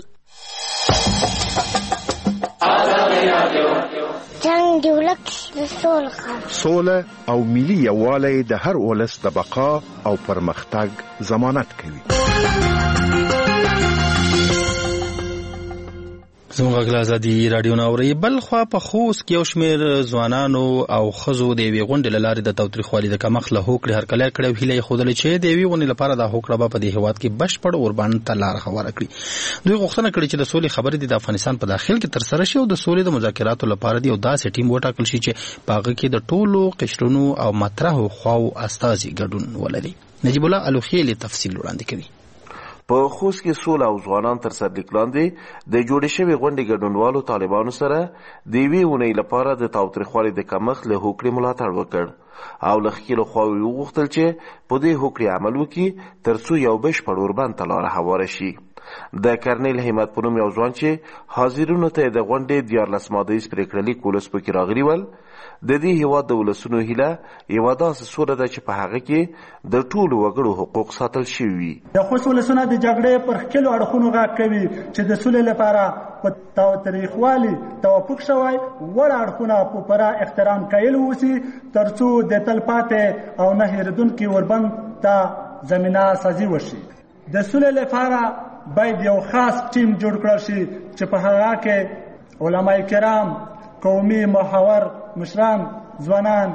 جنگ دی ولک سوله او ملي یووالی د هر ولس د بقا او پرمختګ ضمانت کوي. زموږ غږ ازادي راډیو ناوري. بل خوا په خوست کې یو شمېر ځوانانو او ښځو د یوې غونډې له لارې د تاوتریخوالي د کمښت له هوکړې هرکلی کړی او هیله یې ښودلې چې د یوې غونډې لپاره دا هوکړه به په دې هېواد کې بشپړ اوربند ته لاره هواره کړي. دوی غوښتنه کړې چې د سولې خبرې د افغانستان په داخل کې ترسره شي او د سولې د مذاکراتو لپاره د یو داسې ټیم وټاکل شي چې په هغه کې د ټولو قشرونو او مطرحو خواو استازي ګډون ولري. نجیب الله الوخیل تفصیل وړاندې کوي. په خوست کې سوله او ځوانان تر سرلیک لاندې د جوړې شوې غونډې ګډونوالو طالبانو سره د یوې اونۍ لپاره د تاوتریخوالي د کمښت له هوکړې ملاتړ وکړ او له ښکېلو خواوې وغوښتل چې په دې هوکړې عمل وکړي تر څو یو بشپړ اوربند ته لاره هواره شي. د کرنیل همت په نوم یو ځوان چې حاضرینو ته د غونډې 14 ماده پرېکړه لیک ولس پکې راغلي ول د دې هېواد د ولسونو هیله یوه داسې سوله ده چې په هغه کې د ټولو وګړو حقوق ساتل شوي وي. د خوست ولسونه د جګړې پر ښکېلو اړخونو غږ کوي چې د سولې لپاره په تاوتریخوالي توافق شوی وړ اړخونه په پوره احترام قایل اوسي تر څو د تلپاتې او نه هېرېدونکي اوربند ته زمینه سازي وشي. د سولې لپاره باید یو خاص ټیم جوړ کړل شي چې په هغه کې علماء کرام، قومي محور مشران، ځوانان،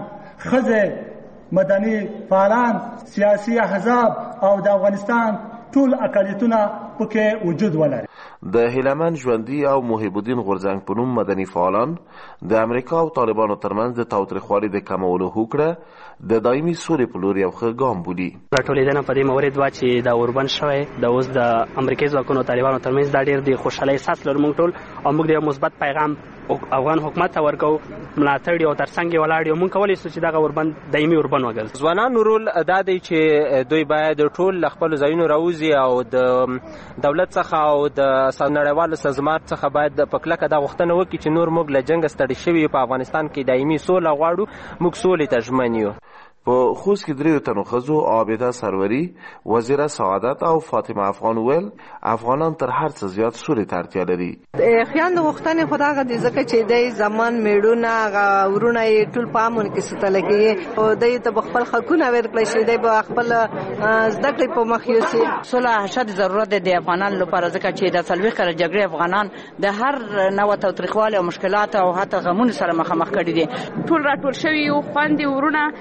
ښځې، مدني فعالان، سیاسي احزاب او د افغانستان ټول اقلیتونه پکې وجود ولري. د هیلمن ژوندي او محب الدین غورځنګ په نوم مدني فعالان د امریکا او طالبانو ترمنځ د تاوتریخوالي د کمولو هوکړه د دایمي سولې په لور یو ښه ګام بولي. راټولېدنه په دې مورد وه چې دا اوربند شوی د اوس د امریکایي ځواکونو او طالبانو ترمنځ دا ډېر د خوشحالۍ احساس لرو موږ ټول او موږ د یو مثبت پیغام افغان حکومت ته ورکو ملاتړ او ترڅنګ یې ولاړ یو موږ کولی شو چې دغه اوربند دایمي اوربند وګرځي. ځوانانو رول دا دی چې دوی باید ټول له خپلو ځایونو راوځي او د دولت څخه او د نړیوالو سازمانونو څخه باید په کلکه دا غوښتنه وکړي چې نور موږ له جنګ ستړي شوي په افغانستان کې دایمي سوله غواړو، موږ سولې ته ژمن یو. په خوست کې 3 تنو ښځو عابده سروري، وزیره سعادت او فاطمه افغان ویل افغانان تر هر څه زیات سولې ته اړتیا لري. خیان غوښتنې خو دغه دي ځکه چې د زمان میړونه ورونه یې ټول په امن کې ساتل کېږي او دوی ته خپل حقونه ورکړل شي، دوی به خپل زده کړې په مخ یوسي. سوله شد ضرورت دی د افغانانو لپاره ځکه چې د 40 کاله جګړې افغانان د هر نوع تاوتریخوالي او مشکلات او حتی غمونو سره مخامخ کړي دي. ټول راټول شوي یو خویندې ورونه او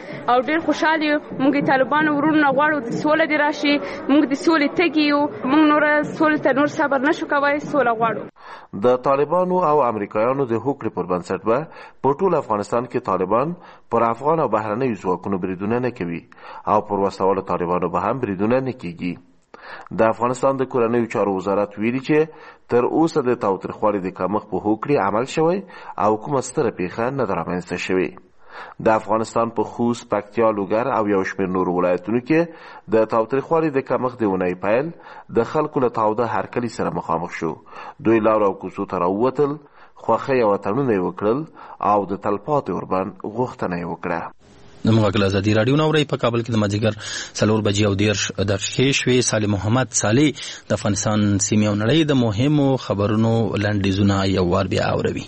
ډېر خوشاله یو. موږ طالبانو ورونه غواړو د سوله دې راشي، موږ د سولې تږي یو، موږ نور سولې ته نور صبر نشو کوای، سوله غواړو. د طالبانو او امریکایانو د هوکړې پر بنسټ به په ټول افغانستان کې طالبان پر افغان او بهرنیو ځواکونو بریدونه نه کوي او پر وسوالو طالبانو به هم بریدونه نه کیږي. د افغانستان د کورنیو چارو وزارت ویلي چې تر اوسه د تاوتریخوالي د کمښت په هوکړې عمل شوی او کومه ستره پیښه نه ده رامنځته شوې. د افغانستان په خوست، پکتیا، لوګر او یو شمېر نورو ولایتونو کې د تاوتریخوالي د کمښت د اونۍ پیل د خلکو له تاوده هرکلي سره مخامخ شو. دوی لارو او کوڅو ته راووتل، خوښۍ او اتڼونه یې وکړل او د تلپاتې اوربند غوښتنه یې وکړه. د موږ ازادي راډیو نو په کابل کې د مازدیګر 4:10 شوې. صالح محمد صالح د افغانستان سیمې او نړۍ د مهمو خبرونو لنډیزونه یو وار بیا اوروي.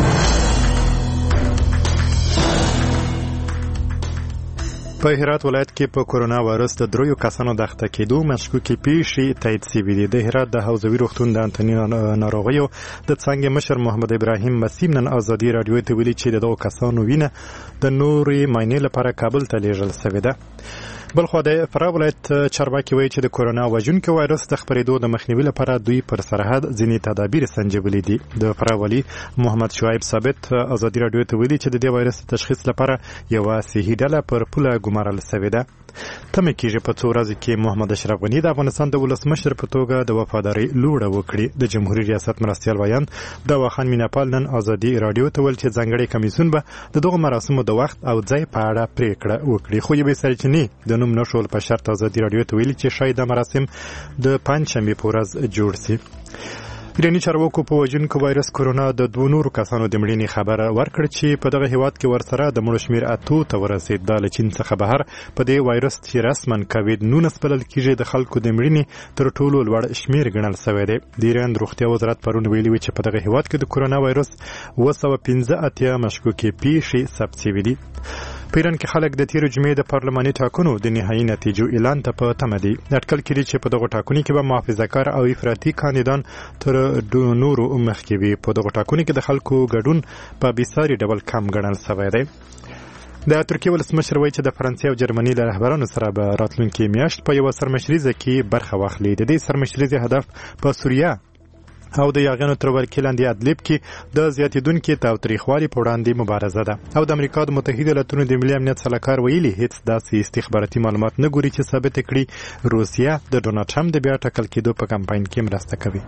په هرات ولایت کې په کورونا وایرس د 3 کسانو د اخته کېدو مشکوکې پیښې تایید شوې دي. د هرات د حوزوي روغتون د انتني ناروغیو د څانګې مشر محمد ابراهیم مسیم نن ازادي راډیو ته ویلي چې دغه کسانو وینه د نورې معاینې لپاره کابل ته لیږل شوې ده. بلخو د فراه ولایت چارواکي وایي چې د کورونا وژونکي وایرس د خپرېدو د مخنیوي لپاره دوی پر سرحد ځینې تدابیر سنجولي دي. د فراه والي محمد شعیب ثابت ازادي راډیو ته ویلي چې د دې وایرس تشخیص لپاره یوه صحي ډله پر پوله ګمارل شوې ده. تمه کېږي په څو ورځو کې محمد اشرف غني د افغانستان د ولسمشر په توګه د وفادارۍ لوړه وکړي. د جمهوریت ریاست مرستیال ویان د واخان میناپال نن ازادي راډیو ته ویل چې ځانګړی کمیسیون به د دغه مراسمو د وخت او ځای په اړه پریکړه وکړي. خو یوې سرچینې د نوم نشول په شرط ازادي راډیو ته ویلي چې شاید د مراسم د پنجشنبې په ورځ جوړ شي. ایراني چارواکو په وژونکو وایرس کورونا د 2 نورو کسانو د مړینې خبر ورکړ چې په دغه هیواد کې ورسره د مړو شمېر 8 ته ورسېد. د چین څخه بهر په دې وایرس چې رسما کووید-19 بلل کېږي د خلکو د مړینې تر ټولو لوړ شمېر ګڼل شوی دی. د ایران روغتیا وزارت پرون ویلي و چې په دغه هیواد کې د کورونا وایرس 215 مشکوکې پیښې ثبت شوې دي. په ایران کې خلک د تیرو جمعې د پارلماني ټاکنو د نهایي نتیجو اعلان ته په تمه دي. اټکل کېږي چې په دغه ټاکنو کې به محافظه‌کار او افراطي کاندیدان تر نورو مخکې وي. په دغه ټاکنو کې د خلکو ګډون په بېساري ډول کم ګڼل شوی دی. د ترکیې ولسمشر وایي چې د فرانسې او جرمني له رهبرانو سره به راتلونکې میاشت په یوه سرمشریزه کې برخه واخلي. د دې سرمشریزې هدف په سوریه او د یاغیانو تر ولکې لاندې ادلب کې د زیاتېدونکي تاوتریخوالي په وړاندې مبارزه ده. او د امریکا د متحده ایالاتونو د ملي امنیت سلاکار ویلي هیڅ داسې استخباراتي معلومات نه ګوري چې ثابت کړي روسیه د ډونالډ ټرمپ د بیا ټاکل کېدو په کمپاین کې مرسته کوي.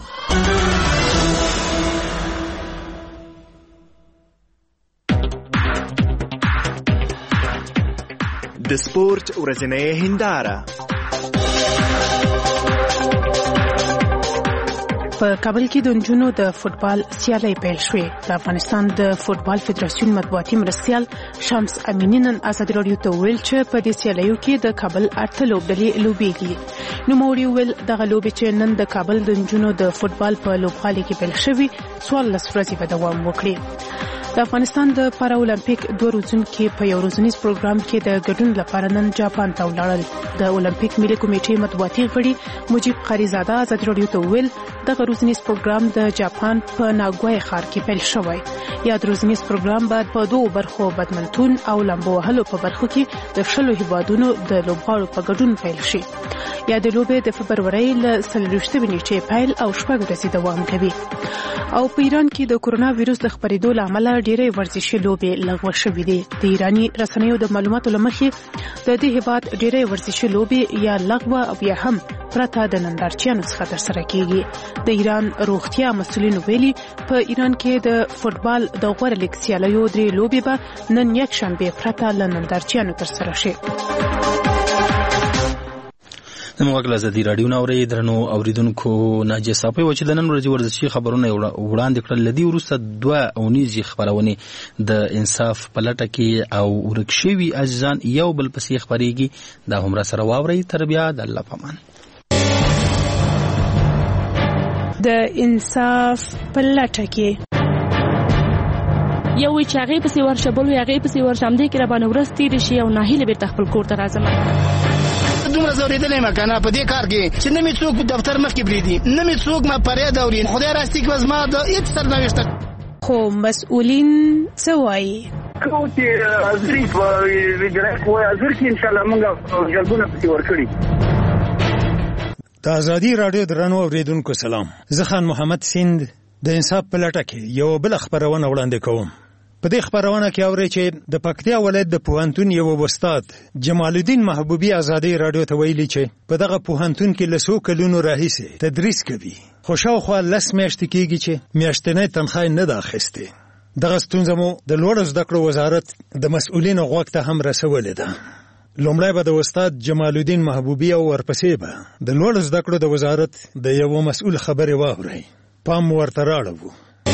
د سپورت ورځنۍ هنداره. په کابل کې د نجونو د فوتبال سیالۍ پیل شوې. د افغانستان د فوتبال فدراسیون مطبوعاتي مرستیال شمس امینی نن ازادي راډیو ته ویل چې په دې سیالیو کې د کابل 8 لوبډلې لوبېږي. نوموړي ویل دغه لوبې چې نن د کابل د نجونو د فوتبال په لوبغالي کې پیل شوې 14 ورځې به دوام وکړي. د افغانستان د پارا اولمپیک 2 روزونکي په یو ورځنیز پروګرام کې د ګډون لپاره نن جاپان ته ولاړل. د اولمپیک ملي کمیټې مطبوعاتي غړي مجيب قریزاده ازادي راډیو ته ویل دغه ورځنیز پروګرام د جاپان په ناګوای ښار کې پیل شوی. یاد ورځنیز پروګرام بعد په 2 برخو بدمنتون او لامبو وهلو په برخو کې د 10 هیوادونو د لوبغاړو په ګډون پیل شي. یا د لوبې د فبرورۍ له 23 نیټې پیل او 4 ورځې دوام کوي. او په ایران کې د کورونا وایرس د خپرېدو له امله ډېرې ورزشي لوبې لغوه شوې دي. د ایراني رسنیو د معلوماتو له مخې د دې هیواد ډېرې ورزشي لوبې یا لغوه او یا هم پرته د نندارچیانو څخه ترسره کیږي. د ایران روغتیا مسؤلین ویلي په ایران کې د فوتبال د غوړه لیګ سیالیو 3 لوبې به نن یکشنبه پرته له نندارچیانو ترسره شي. د موږ ازادي راډیو ناوړې درنو اوریدونکو ناجیه صافي و چې د نن ورځې ورزشي خبرونه وړاندې کړل. لدی وروسته 2 اونیزې خبرونه د انصاف په لټه کې او ورکشوي اجزان یو بل پسې خبريږي. دا هم را سره واوري تر بیا د الله پامان. د انصاف په لټه کې یو چې هغه پسې ورشه بل هغه پسې ورشم دې کې را باندې ورستې دي شي او ناهیله به خپل کور ته راځم. دومره زوریدلې مکنه په دې کار کې چې نه می څوک دفتر مخ کې بریدي نه می څوک ما پرې دورین خدای راستي کې وزما د هیڅ سرنوشت. خو مسؤلین څه وایي؟ کوم چې ازري په ویډرک وای ازر کې ان شاء الله موږ جلبونه پکې ورکړي. د ازادي رادیو درنو اوریدونکو سلام. زه خان محمد سیند د انصاف په لټه کې یو بل خبرونه وړاندې کوم. په دې خبرونه کې اوري چې د پکتیا ولایت د پوهنتون یو استاد جمال الدین محبوبي ازادي رادیو ته ویلي چې په دغه پوهنتون کې لسو کلونو راهیسې تدریس کوي، خو شاوخوا 10 میاشتې کېږي چې میاشتنۍ تنخواه نه ده اخیستې. دغه ستونزه مو د لوړو زده کړو وزارت د مسؤلینو غوږ ته هم رسولې ده. لومړی به د استاد جمال الدین محبوبي او ورپسې به د لوړو زده کړو د وزارت د یو مسؤل خبرې واورئ. پام ورته راړو.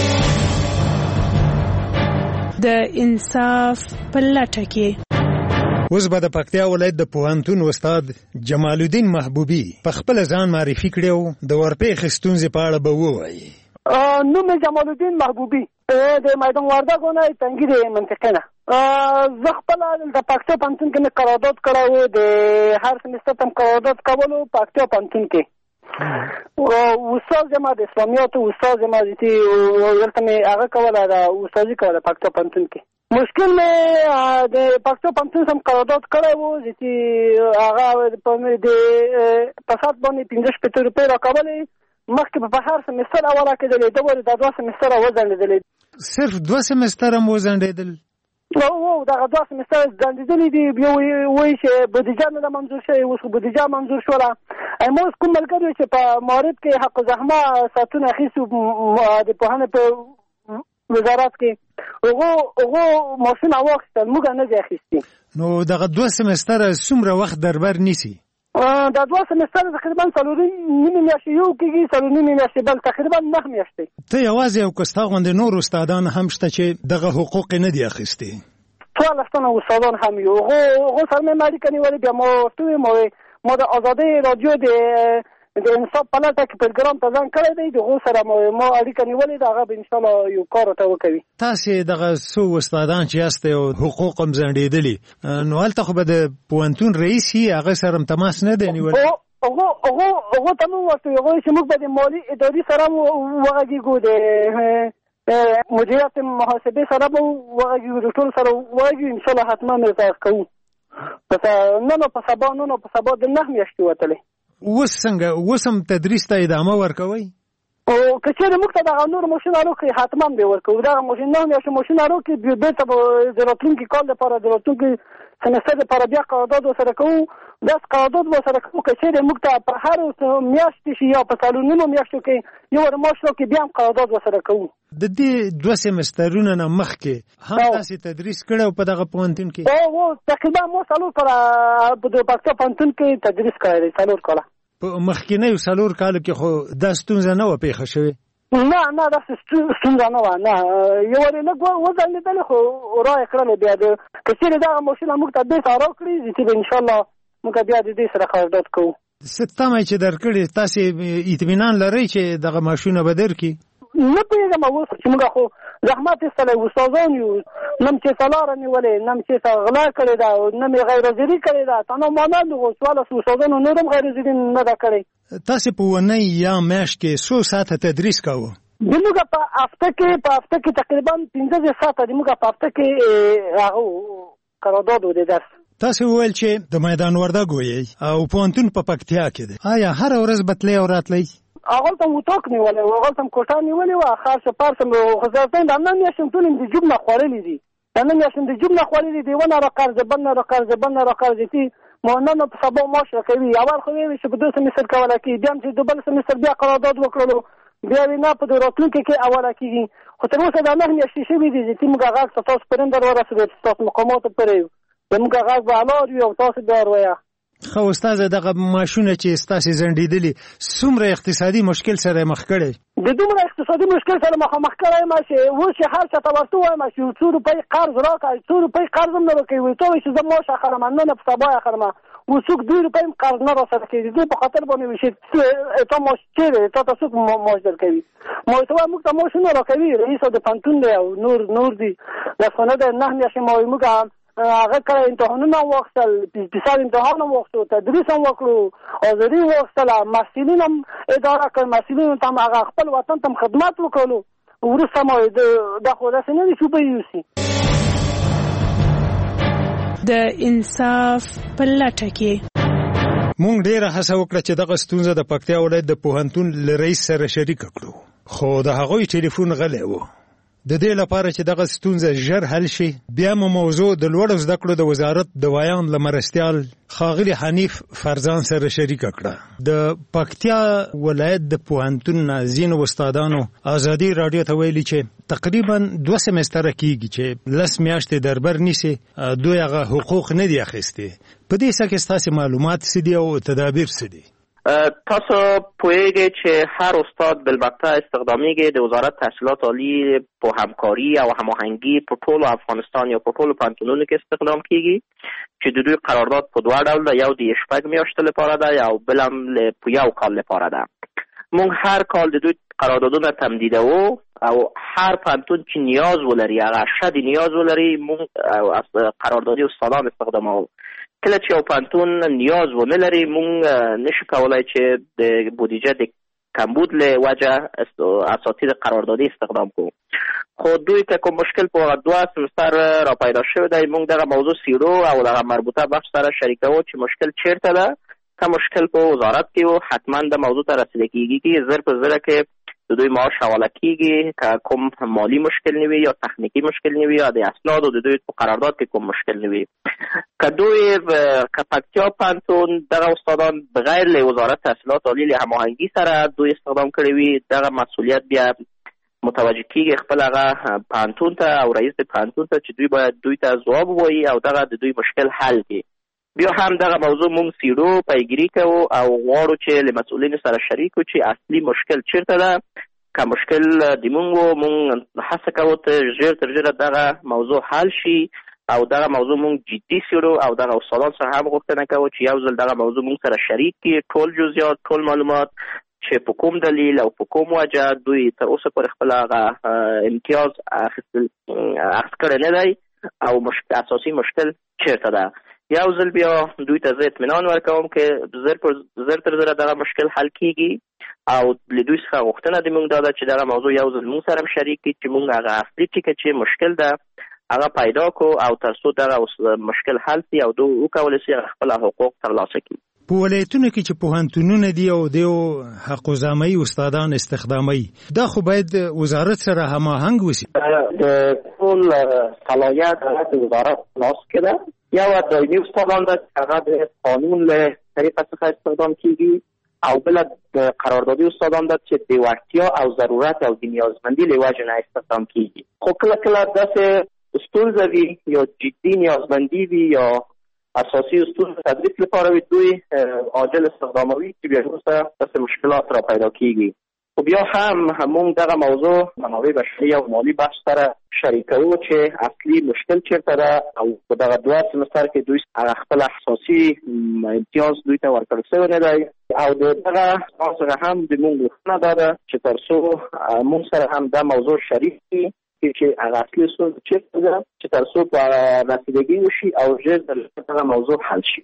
د انصاف په لټه کې اوس به د پکتیا ولایت د پوهنتون استاد جمال الدین محبوبي په خپل ځان معرفي کړي او د ورپېښې ستونزې په اړه به ووایي. نوم جمال الدین محبوبي د میدان وردګو نه تنګي د منطقې نه. زه خپل د پکتیا پوهنتون کې قرارداد کړی و، د هر سمستر هم قرارداد کولو پکتیا پوهنتون کې. استاد زما د اسلامیاتو استاد زما دې ورته مې هغه کوله د استادي کوله پکتیا پوهنتون کې. مشکل مې د پکتیا پوهنتون هم قرارداد کړی و چې هغه د فساد باندې 15 روپۍ راکولې. مخکې په هر سمستر اوله کېدلې، د 2 سمستر وځنډېدلې. صرف 2 سمستر هم وځنډېدل؟ دغه 2 سمستر ځنډېدلې دي. بیا وایي چې بودیجه نه ده منظور شوې، اوس بودیجه منظور شوله. موږ کوم ملګري چې په معارف کې حق الزحمه ساعتونه اخیستو د پوهنې په وزارت کې، هغو ماشین واخیستل، موږ نه دي اخیستي. نو دغه 2 سمستر څومره وخت دربر نیسي؟ دا 2 سمستر تقریبا 4.5 میاشتې یو کېږي، 4.5 میاشتې بل تقریبا 9 میاشتې. ته یوازې او که ستا غوندې نور استادان هم شته چې دغه حقوق نه دي اخیستي؟ 12 تنه استادان هم یو. هغو سره مې اړیکه نیولې. بیا ما ورته وویل ما د ازادۍ رادیو د انصاف په لټه کې پروګرام ته ځان کړی دی، د هغو سره ما اړیکه نیولې ده. هغه به انشاءالله یو کار ورته وکوي. تاسې دغه څو استادان چې یاستئ او حقوق هم ځنډېدلي، نو هلته خو به د پوهنتون رئیس یې، هغه سره هم تماس نه دی نیولی؟ هغو ته مو ورته ویل چې موږ به د مالي ادارې سره مو وغږېږو، د مدیریت محاسبې سره مو وغږېږو، د ټولو سره وغږېږو. انشاءالله حتما مې ځای کوو. نن په سبا د 9 میاشتې وتلې. اوس څنګه؟ اوس هم تدریس ته ادامه ورکوئ؟ که چېرې موږ ته دغه نور ماشین راکړي حتما به ورکوو. دغه ماشین 9 میاشتې ماشین راکړي، بېرته به د راتلونکي کال لپاره، د راتلونکي سمستر لپاره بیا قرارداد ورسره کوو. داس قرارداد ورسره کوو. که چېرې موږ ته په هر میاشتې شي یا په 4.5 میاشتو کې یو معاش راکړي، بیا هم قرارداد ورسره کوو. د دې 2 سمسترونو نه مخکې هم تاسې تدریس کړی په دغه پوهنتون کې؟ تقریبا ما 4 کاله په پکتیا پوهنتون کې تدریس کړی دی. 4 کاله. په مخکینیو 4 کالو کې خو دا ستونزه نه وه پیښه شوې؟ نه داسې ستونزه نه وه. نه یو ورې لږ وځنډېدلې، خو را یې کړلې. بیا که چېرې دغه ماشین موږ ته بېرته راکړي، چې به انشاءالله موږ بیا د دې سره قرارداد کوو. څه تمه چې درکړې، تاسې اطمینان لرئ چې دغه ماشینونه به درکړي؟ نه پوهېږم اوس چې موږ خو زحمت ایستلی، استادان یو، نه م چېرته لاره نیولې، نه م چېرته غلا کړې ده، نه مې غیرحاضري کړې ده. تنها مانند خو 14 استادانو نور هم غیرحاضري نه ده کړې. تاسې په اونۍ یا میاشت کې څو ساعته تدریس کوو؟ زموږ په هفته کې تقریبا 15 ساعته زموږ په هفته کې هغه قرارداد و د درس. تاسې وویل چې د میدان وردګو یې او پوهنتون په پکتیا کې دی. آیا هره ورځ به تلئ او راتلئ؟ هغلته م اتاق نیولی و، هغلته م کوټه نیولې وه. خرڅ پرڅ م خو زه د همدا میاشتې ټول د جوب نه خوړلي دي. د همدا میاشتې د جوب نه خوړلي دي. یوه نه راقرضې، بل نه راقرضې، بل نه راقرضې چې نن په سبا معاش راکوي. اول خو ویې چې په 2 سمستر کولی کېږي، بیا هم چې د بل سمستر بیا قرارداد وکړلو، بیا وی نه په د راتلونکي کې اوله کېږي. خو تر اوسه دا 9 میاشتې شوي دي چې موږ غږ ته تاسو پرې در ورسېدو، چې تاسو مقاماتو پرې یو، زموږ غږ به حلال وي او تاسو بیا ورویه. خو استاده دغه ماشونه چې ستاسې ځنډېدلي څومره اقتصادي مشکل سره مخ کړی؟ د دومره اقتصادي مشکل سره مخامخ کړی یم چې اوس چې هر چا ته ورته ووایم چې 2 روپۍ قرض راکړه، 2 روپۍ قرض هم نه راکوي. وایي ته وایي چې زه معاش اخلم، نن په سبا یې اخلم. اوس څوک 2 روپۍ هم قرض نه راسره کوي. دې په خاطر باندې وایي چې تا معاش چېرې، تا ته څوک معاش درکوي؟ ما ورته وایم موږ ته معاش نه راکوي، رئیس د پوهنتون دی او نور دي. درسخانه د 9 میاشتې ما وایي موږ هغه کله امتحانونه واخیستل، فیصد امتحان هم واخیستو، تدریس هم وکړو، حاضري واخیستله، محصلین هم اداره کړ، محصلینو ته هم هغه خپل وطن ته هم خدمت وکړلو. وروسته ما دا خو داسې نه دي چې به یوسي. د انصاف په لټه کې. مونږ ډیره هڅه وکړه چې دغه ستونزه د پکتیا ولایت د پوهنتون له رئیس سره شریک کړو، خو د هغوی ټلیفون غلی و. د دې لپاره چې دغه ستونزه ژر حل شي، بیا مو موضوع د لوړو زده کړو د وزارت د وایان له مرستیال ښاغلي حنیف فرزان سره شریک کړه. د پکتیا ولایت د پوهنتون ځینو استادانو ازادي رادیو ته ویلي چې تقریبا 2 سمستره کېږي چې 10 میاشتې دربر نیسي، دوی هغه حقوق نه دي اخیستي. په دې څه کې ستاسې معلومات څه دي او تدابیر څه دي؟ تاسو پوهیږئ چې هر استاد بالبته استخدامیږي د وزارت تحصیلات عالی په همکاری او هماهنګي په ټولو افغانستان یا په ټولو پوهنتونونو کې استخدام کیږي چې د دوی قرارداد په 2 ډول ده، یو د 6 میاشتې لپاره ده او بل هم په 1 کال لپاره ده. موږ هر کال د دوی قراردادونه تمدیدوو او هر پوهنتون چې نیاز ولري، هغه شد نیاز ولري، موږ قراردادي استادان استخداموو. کله چې یو پوهنتون نیاز ونه لري، موږ نشو کولای چې د بودیجه د کمبود له وجه اساتید قراردادي استخدام کوو. خو دوی که کوم مشکل په 2 سمستر را پیدا شوی دی، موږ دغه موضوع سیرو او دغه مربوطه بخش سره شریکوو چې مشکل چیرته ده. که مشکل په وزارت کې و، حتما د موضوع ته رسیدګي کیږي چې زر په زر کې د دوی معاش حواله کیږي. که کوم مالی مشکل نه وي یا تخنیکی مشکل نه وي یا د اسناد او د دوی په قرارداد کې کوم مشکل نه وي، که دوی که پکتیا پوهنتون دغه استادان بغیر له وزارت تحصیلات عالی له هماهنګي سره دوی استخدام کړی وي، دغه مسئولیت بیا متوجه کیږي خپل هغه پوهنتون ته او رئیس پوهنتون ته چې دوی باید دوی ته ځواب ووایي او دغه د دوی مشکل حل کړي. بیا هم دغه موضوع مونږ سیرو پیگیری کوو او غواړو چې له مسؤلینو سره شریک وو چې اصلي مشکل چیرته ده. که مشکل د مونږ هڅه کوو ته ژر تر ژره دغه موضوع حل شي او دغه موضوع مونږ جدي سیرو او دغه استادان سره هم غوښتنه کوو چې یو ځل دغه موضوع مونږ سره شریک کړي، ټول جزئیات، ټول معلومات چې په کوم دلیل او په کوم وجه دوی تر اوسه پورې خپل هغه امتیاز اخیست کړی نه دی او اساسي مشکل چیرته ده. یو ځل بیا دوی ته زه اطمینان ورکوم چې زر تر زره دغه مشکل حل کیږي او له دوی څخه غوښتنه د موږ دا ده چې دغه موضوع یو ځل موږ سره شریک کړي چې موږ هغه اصلي ټکي چې مشکل ده هغه پیدا کو او تر څو دغه مشکل حل شي او دوی وکولای شي خپل حقوق ترلاسه کړي. په ولایتونو کې چې پوهنتونونه دي او د حق زامي استادان استخدامي، دا خو باید وزارت سره هماهنګ وشي. د ټول صلاحیت د وزارت لاس کې ده. یو دایمي استادان ده چې هغه د قانون له طریقه څخه استخدام کیږي او بل د قراردادي استادان ده چې د وړتیا او ضرورت او د نیازمندي له وجې نه استخدام کیږي. خو کله کله داسې ستونزه وي یا جدي نیازمندي وي یا اساسي ستونزه تدریس لپاره وي، دوی عاجل استخداموي چې بیا وروسته داسې مشکلات را پیدا کیږي. خو بیا هم موږ دغه موضوع منابع بشري او مالي بخش سره شریکوو چې اصلي مشکل چیرته ده او په دغه 2 سمستر کې دوی خپل اساسي امتیاز دوی ته ورکړل شوی نه دی او دغه سره هم د موږ غوښتنه ده چې تر څو موږ سره هم دا موضوع شریک کړي چې هغه اصلي ستونزه چیرته ده چې تر څو په رسیدګي وشي او ژر دغه موضوع حل شي.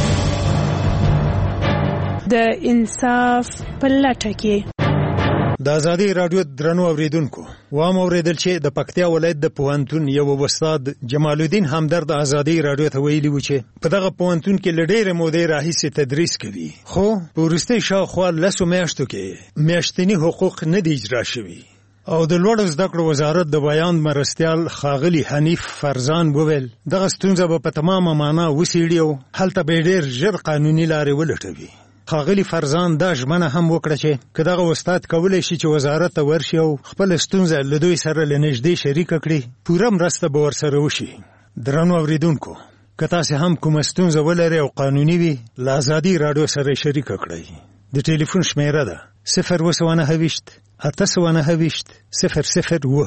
د انصاف په لټه کې د ازادي رادیو درنو اوریدونکو، وام اوریدل چې د پکتیا ولایت د پوهنتون یو استاد جمال الدین همدرد ازادي رادیو ته ویلي و چې په دغه پوهنتون کې له ډېرې مودې راهیسې تدریس کوي، خو په وروستۍ شاوخوا 10 میاشتو کې میاشتني حقوق نه دي اجرا شوي او د لوړو زده کړو وزارت د بیان مرستیال ښاغلي حنیف فرزان وویل دغه ستونزه به په تمامه معنا وڅېړي او هلته به ډېر ژر قانوني لارې ولټوي. ښاغلي فرزان دا ژمنه هم وکړه چې که دغه استاد کولی شي چې وزارت ته ورشي او خپل ستونزه له دوی سره له نږدې شریکه کړي، پوره مرسته به ورسره وشي. درنو اوریدونکو، که تاسې هم کومه ستونزه ولرئ او قانوني وي، له ازادي راډیو سره شریکه کړئ. د ټلیفون شمیره ده 029 829 007.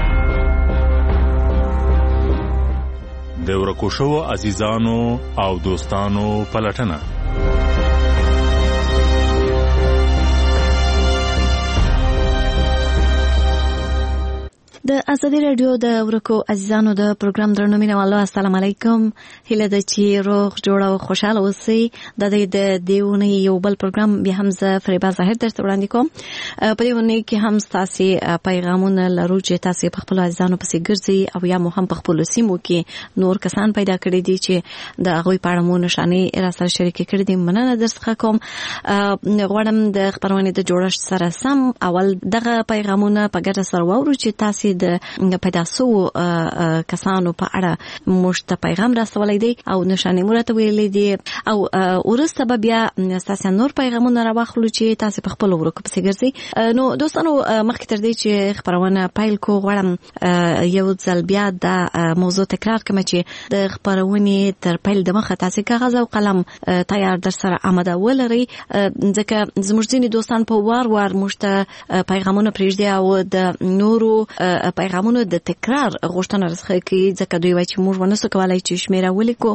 د ورکو شوو عزیزانو او دوستانو پلټنه. د ازادي رادیو د ورکو عزیزانو د پروګرام درنو مینوالو السلام علیکم. هیله ده چې روغ جوړ او خوشاله اوسئ. د دې دیونه یو بل پروګرام بیا هم زه فریبا ظاهر درته وړاندې کوم. په دې ونه کې هم تاسو پیغامونه لرو چې تاسو په خپل عزیزانو پسې ګرځي او یا مو هم په خپل سیمو کې نور کسان پیدا کړی دي چې د هغوی په اړه مو نشانې را سره شریک کړي دي. مننه درڅخه کوم. غواړم د خبرونه د جوړښت سره سم اول دغه پیغامونه په ګډه سره واورو چې تاسو د پیدا سو کسانو په اړه مشته پیغام راستولای دي او نشانې مرته ویلې دي او ورسته به بیا تاسو نور پیغامونه راوخلو چې تاسو په خپل ورکو پسې ګرځي. نو دوستانو مخکې تر دې چې خبرونه پیل کو غواړم یو ځل بیا د موضوع تکرار کوم چې د خبرونه تر پیل د مخه تاسو کاغذ او قلم تیار در سره آماده ولرئ ځکه زموږ ځینې دوستان په وار مشته پیغامونه پرېږدي او د نورو پیغامونو د تکرار غوښتنه راڅخه کوي ځکه دوی وایي چې موږ ونسو کولای چې شمیره ولیکو.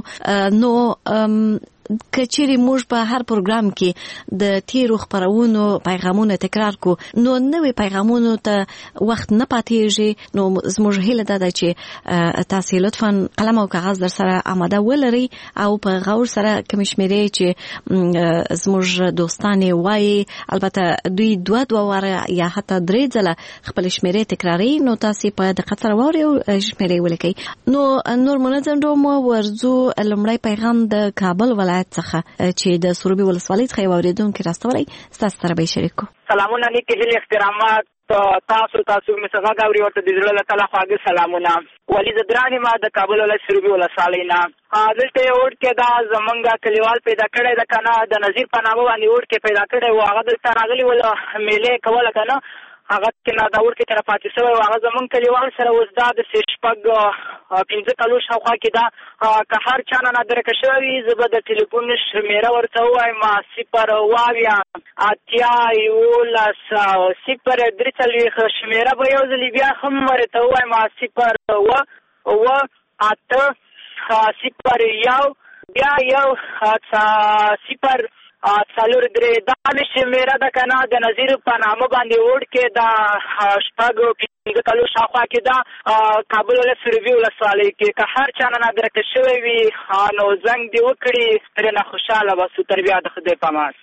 نو کچېرې موږ په هر پروګرام کې د تیرو خبرونو پیغامونه تکرار کو نو نوې پیغامونو ته وخت نه پاتېږي. نو زموږ هیله ده چې تاسو لطفا قلم او کاغذ در سره آماده ولرئ او په غور سره کوم شمیرې چې زموږ دوستان وایي البته دوی دوه واره یا حتی درې ځله خپل شمیرې تکراري نو تاسو په دقت سره واورئ او شمیرې ولیکئ. نو نور منظم ډوم ورزو لمړی پیغام د کابل ولایت څخه چې د سروبي ولسوالۍ څخه یو اوریدونکو راستولی تاسو سره به شریک کو. سلامونه نیکې هیلې احترامات تاسو مسغه غوړي ورته د زړه له تعالی خواږه سلامونه. ولی زدرانی ما د کابل ولایت سروبي ولسوالۍ نه دلته یو وړ کې دا زمونږه کلیوال پیدا کړی د کنه د نظیر په نامه باندې وړ کې پیدا کړی و هغه دلته راغلی ول میلې کوله کنه هغه کې نه دا وړ کې تر پاتې شوی هغه زمونږ کلیوال سره اوس دا د شپږ 15 کلو شاوخوا کې دا که هر چا نه درکه شوی زه به د ټلیفون شمیره ورته وایم 0 اتیا یولس 0 شمیره به یو ځل بیا هم ورته وایم 0 اته 0 یو بیا یو 0 څلور درې دا مې شمیره ده که نه د نظیر په نامه باندې وړ کې دا شپږ 15 کلو شاوخوا کې دا کابل ولایت سروبي ولسوالۍ کې که هر چا نه درکه شوی وي نو زنګ دې وکړي ترېنه خوشحاله به سو. تر بیا د خدای په امان.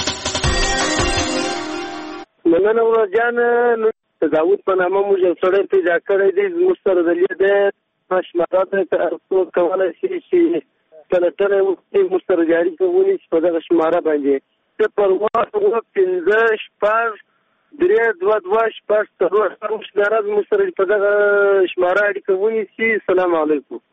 مننه ورجان داود په نامه موږ یو سړی پیدا کړی دی زموږ سره د لیدې شماره کولی شي چې کلتر موږ سره جاري کولی چې په دغه شماره باندې 0 5 3 2 2 شپږ څلور شماره موږ سره په دغه شماره اړیکه ونیسي. السلام علیکم.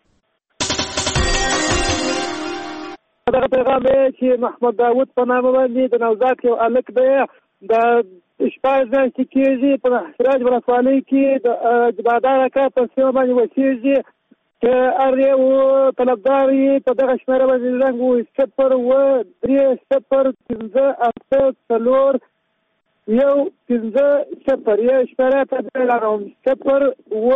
دغه پیغام چې محمد داود په نامه باندې د نوزاد یو الک دی د شپږ ځان چې کېږي په سراج ولسوالۍ کې د بادار اکا په سیمه باندې وسیږي چې ار یو طلبدار یې په دغه شمېره باندې زنګ ووایي 0 3 0 5 4 یو 5 یو شمېره ته لرم 0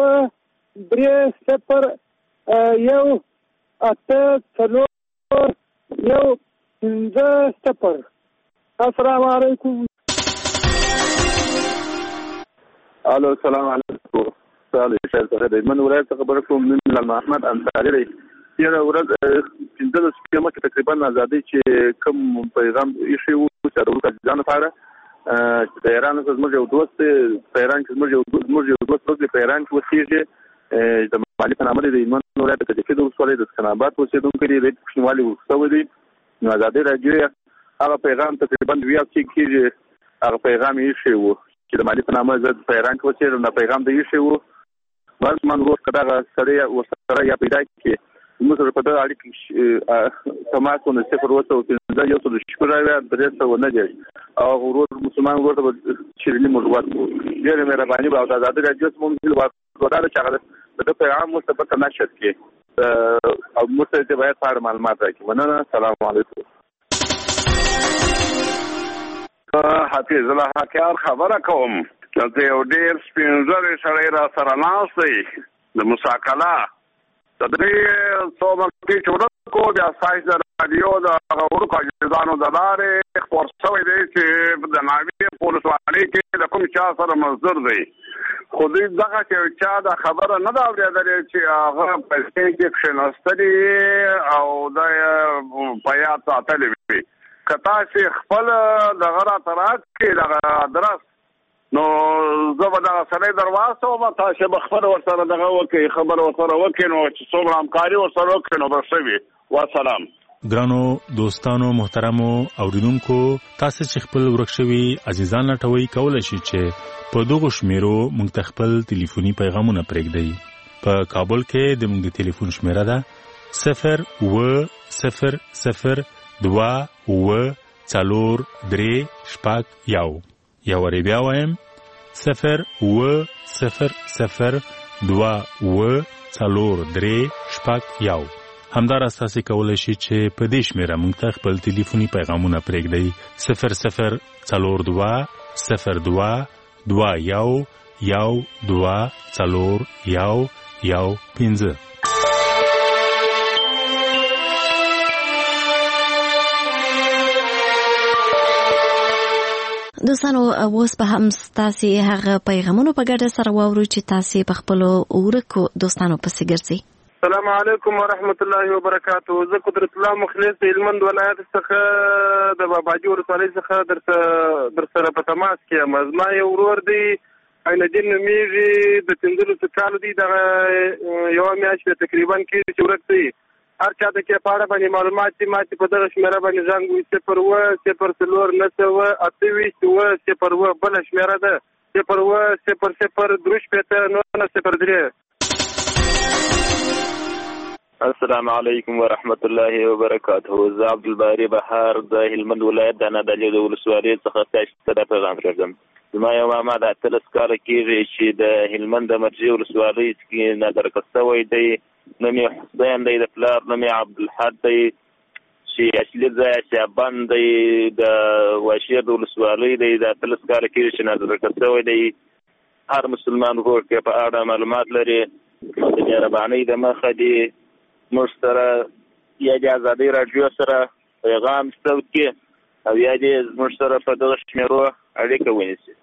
3 0 یو 8 4 یو 5 0. السلام علیکم. الو السلام علیکم. د من ولایت څخه خبر کوم. نن محمد انصاری دی. یره ورځ 15 سپتمبر کې تقریبا ازادي چې کوم پیغام یې شو چې د ورکه ځان لپاره چې د ایران څخه زموږ یو دوست په ایران کې زموږ یو دوست په ایران کې وسیږي د مالک نامه دی ایمان ولایت کې د ولسوالۍ د سکناباد اوسېدونکو دی د پښتونولي وسوي دی. نو ازادي راډیو هغه پیغام تقریبا بیا چې هغه پیغام یې شو چې د مالک نامه زد په ایران کې وسیږي نو پیغام دی یې شو ورس من ورس کداغه سره وسره یا پیدا کې موږ سره په دغه اړیکه تماسونه 0 وسو یو څه شکر راوړل درې څه ونه دی او ورور مسلمان ورته چې موږ ډېر مهرباني او د آزادۍ راډیو موږ ورته چې د پیغام مثبت نشد کې او موږ ته باید فار معلومات راکړي. مننه. السلام علیکم. حافظ الله حکیار خبره کوم. دلته یو ډېر سپین زری سړی را سره ناست دی د مساکله د درې څو مکې چې ورځ کو بیا سایز رادیو د ورکو اجزانو د لارې خپور شوی دی چې د ناوې په ولسوالۍ کې د کوم چا سره مصدر دی خو دوی دغه چې چا د خبره نه دا اورېدلې چې هغه په سټیج کې کښېناستلي او د په یاد ساتلې وي که تاسې خپل دغه راته راکړي دغه ادرس نو زه به دغه سړی در واستوم تاسې به خبره ورسره دغه وکړئ خبره ورسره وکړئ نو چې څومره همکاري ورسره وکړئ نو به ښه وي والسلام. ګرانو دوستانو محترمو اوریدونکو تاسو چې خپل ورک شوي عزیزان لټوي کولای شئ چې په دغه شمیرو موږ ته خپل ټلیفوني پیغامونه پرېږدئ. په کابل کې د موږ د ټلیفون شمیره ده 0200024 یا وری بیا وایم 0200024 همدار اساسي کولای شي چې په دې شمیره موږ ته خپل ټلیفوني پیغامونه پرېږدئ 0022124 دوستانو اوس به هم تاسو هغه پیغامونه په ګډه سره واورو چې تاسو په خپل ورکو دوستانو پسې ګرځي. السلام علیکم ورحمت الله وبرکاته. زه قدرت الله مخلص د هلمند ولایت څخه د باباجي ولسوالۍ څخه در سره په تماس کې یم. زما یو ورور دی عینالدین نومیږي د 15 کالو دی دغه یوه میاشت تقریبا کېږي چې ورک دی. هر چا د کې په اړه باندې معلومات دي ما چې په دغه شمیره باندې زنګ وي 02049 بله شمیره ده 02003. السلام علیکم ورحمت الله وبرکاته. زه عبدالباری بهار د هلمند ولایت د نادعلي د ولسوالۍ څخه تاسو ته پیغام راوړم. زما یو ماما د 13 کاله کېږي چې د هلمند د مرجې ولسوالۍ کې نادرکه شوی دی. نوم یې حسین دی د پلار نوم یې عبدالحد دی چې اصلي ځای یې شعبان دی د واشیر د ولسوالۍ دی د 13 کاله کېږي چې نادرکه شوی دی. هر مسلمان ورور کې په اړه معلومات لري د مهربانۍ د مخه دی موږ سره یا د ازادۍ راډیو سره پیغام صوت کې او یا دې موږ سره په دغه شمیرو اړیکه ونیسي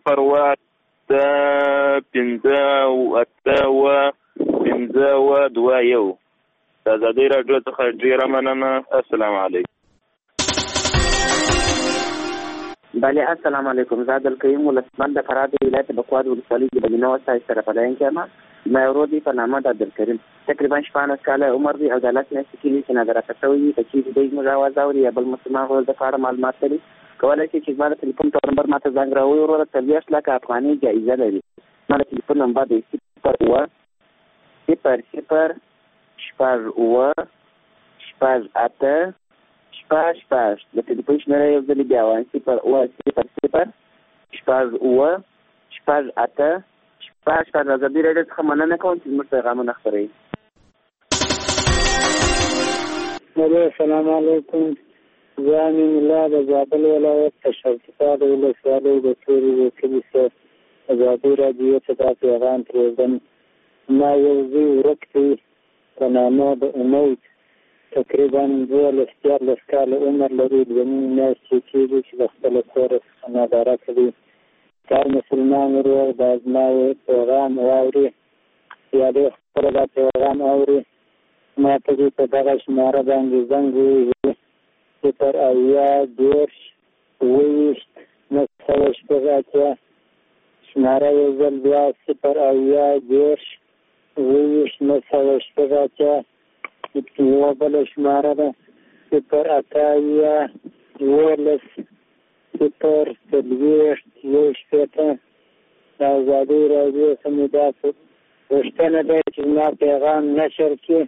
01582 د ازادۍ راډیو څخه ډېره مننه. السلام علیکم. بله السلام علیکم. زه عبدالکریم ولسمند د فراه د ولایت بکواد ولسوالۍ د بنینه وسایل سره په لاین کې یم. ما یو ورور دی په نامه د عبدالکریم تقریبا 14 کاله عمر دی او د لس میاشتې کېږي چې نادرکه شوی وي. که چیرې دی زموږ اواز اوري یا بل مسلمان ورور د په اړه معلومات لري کولی شي چې زما د ټلیفون نمبر ما ته زنګ راووایي. وروره 40 لکه افغانۍ جایزه لري. زما د ټلیفون نمبر دی 0 د ټلیفون شمیره یو ځلې بیا وایم 0 د ازادۍ راډیو څخه مننه کوم چې زموږ پیغامونه خپروي. السلام علیکم. زه امین الله د زابل ولایت د شرقیاب ولسوالۍ د تورې د کلي څخه ازادۍ راډیو ته دا پیغام پرېږدم. ما یو زوی ورک دی په نامه د امید تقریبا 12 کاله عمر لري. 2 میاشتې کېږي چې د خپله کوره څخه نادرکه دی. هر مسلمان ورور دا زما پیغام واوري یا د خپله دا پیغام اوري ما ته دې په دغه شماره باندې زنګ ووهي 02020 شماره یو ځل بیا 02020 یوه بله شماره ده 08012 د ازادۍ راډیو څخه مې دا غوښتنه ده چې زما پیغام نشر کړي.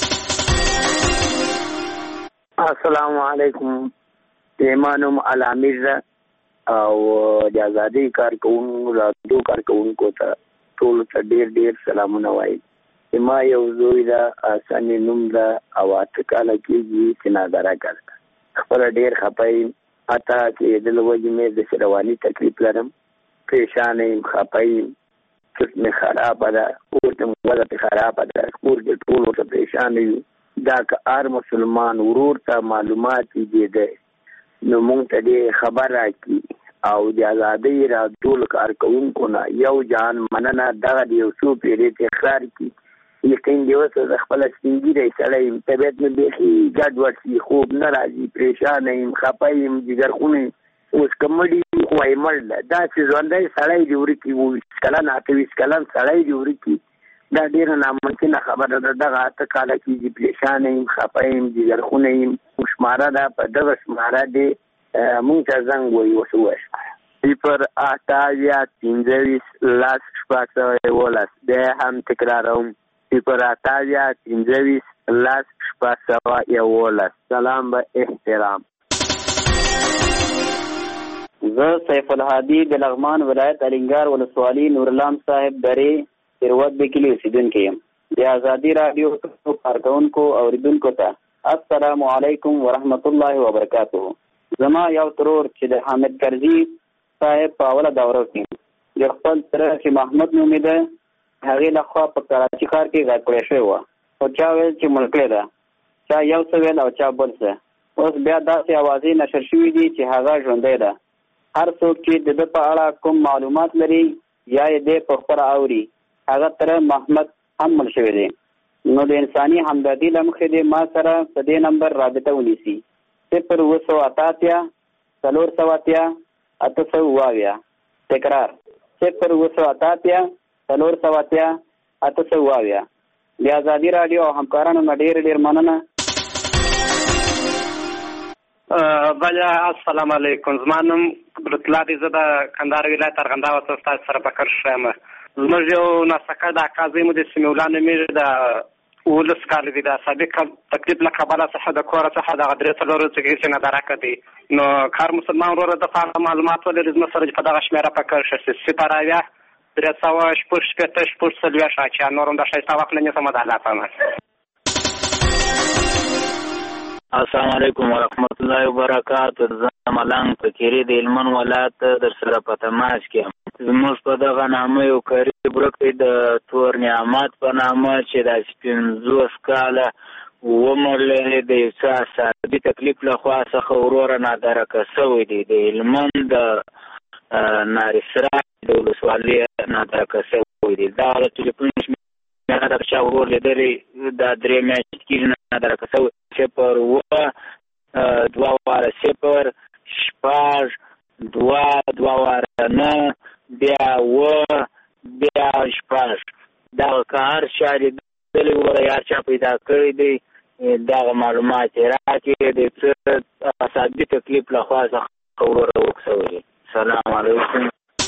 السلام علیکم. زما نوم الامیر ده او د ازادۍ راډیو کارکوونکو ته ټولو ته ډېر سلامونه وایم. زما یو زوی ده اسانې نوم ده او 8 کاله کېږي چې نادرکه ده. خپله ډېر خفه یم حتی چې د له وجې مې د رواني تکلیف لرم. پریشانه یم خفه یم چوټ مې خرابه ده کور کې مې وضع پې خرابه ده کور کې ټول ورته پریشانه یو دا که هر مسلمان ورور ته معلومات دی نو مونږ ته دې خبر راکړي او د ازادۍ راټول کارکوونکو نه یو جهان مننه دغه د یو څو پیرې تکرار کړي یقین دی اوس زه خپله سپین ږیری سړی یم طبیعت مې بیخي ګډوډ شي خوب نه راځي پریشانه یم خفه یم جګرخونه اوس که مړي خو یې مړ ده داسې ژوندی سړی دې ورکړي 20 کلن 28 کلن سړی دې ورکړي دا ډېره ناممکنه خبره ده دغه 8 کاله کېږي پریشانه یم خفه یم جګرخونه یم شماره ده په دغه شماره دې مونږ ته زنګ وایي اوس ووایه 0 8 15 10 بیا هم تکراروم 0 8 15 10 سلام به احترام. زه سیف الهادي د لغمان ولایت الینګار ولسوالي نورالام صاحب درې ثروت بکلی اوسیدونکی یم. د ازادي راډیو کارکونکو اوریدونکو ته السلام علیکم ورحمت الله وبرکاته. زما یو ترور چې د حامد کرزي صاحب په اوله دوره کې د خپل تره چې محمد نومې ده هغې لخوا په کراچي ښار کې غږ کړی شوی وه خو چا ویل چې ملکړې ده چا یو څه ویل او چا بل څه. اوس بیا داسې اوازې نشر شوي دي چې هغه ژوندی ده. هر څوک چې د ده په اړه کوم معلومات لري یا یې دی په خپله اوري هغه تره محمد هم مړ شوی دی. نو د انساني همدردي له مخې دی ما سره په دې نمبر رابطه ونیسي 0 480 880 تکرار 0 480 880 د ازادي راډیو او همکارانو نه ډېر مننه. بله السلام علیکم. زما نوم لطلا دی. زه د کندهار ولایت ارغنداو څخه ستاسو سره په کار یم. زموږ یو ناسکه د اکا زوی مو د سمیع الله نومېږي د 19 کال دی. د سابق تکلیف له کبله څخه د کوره څخه دغه 3 ورځې کې هېڅ نه درکه دی. نو کار مسلمان وروره د په معلومات ولري زما سره په دغه شمېره په کار شي 0 300 نورم د ښایسته وخت نه نیسم د الله په امان. السلام علیکم ورحمت الله وبرکاته. زه ملنګ فقیري د هلمند ولایت در سره په تماس کې یم. زموږ په دغه نامه یو قریب ورک دی د تور نعمت په نامه چې د 50 کاله عمر لري د یو څه اعصابي تکلیف له خوا څخه وروره نادرکه شوی دی. د هلمند د نارسرا د ولسوالۍ نادرکه شوی دی. دا د ټلیفون شمېره د چا ورور لیدلی دا 3 میاشتې کېږي نادرکه شوی 0 2 واره 0 شپږ 2 واره 9 بیا بیا شپږ. دغه که هر چا لیدلی وره یا چا پیدا کړی دی دغه معلومات یې راکړي د څه اعصابي تکلیف له خوا څخه وروره ورک شوی دی. سلام علیکم.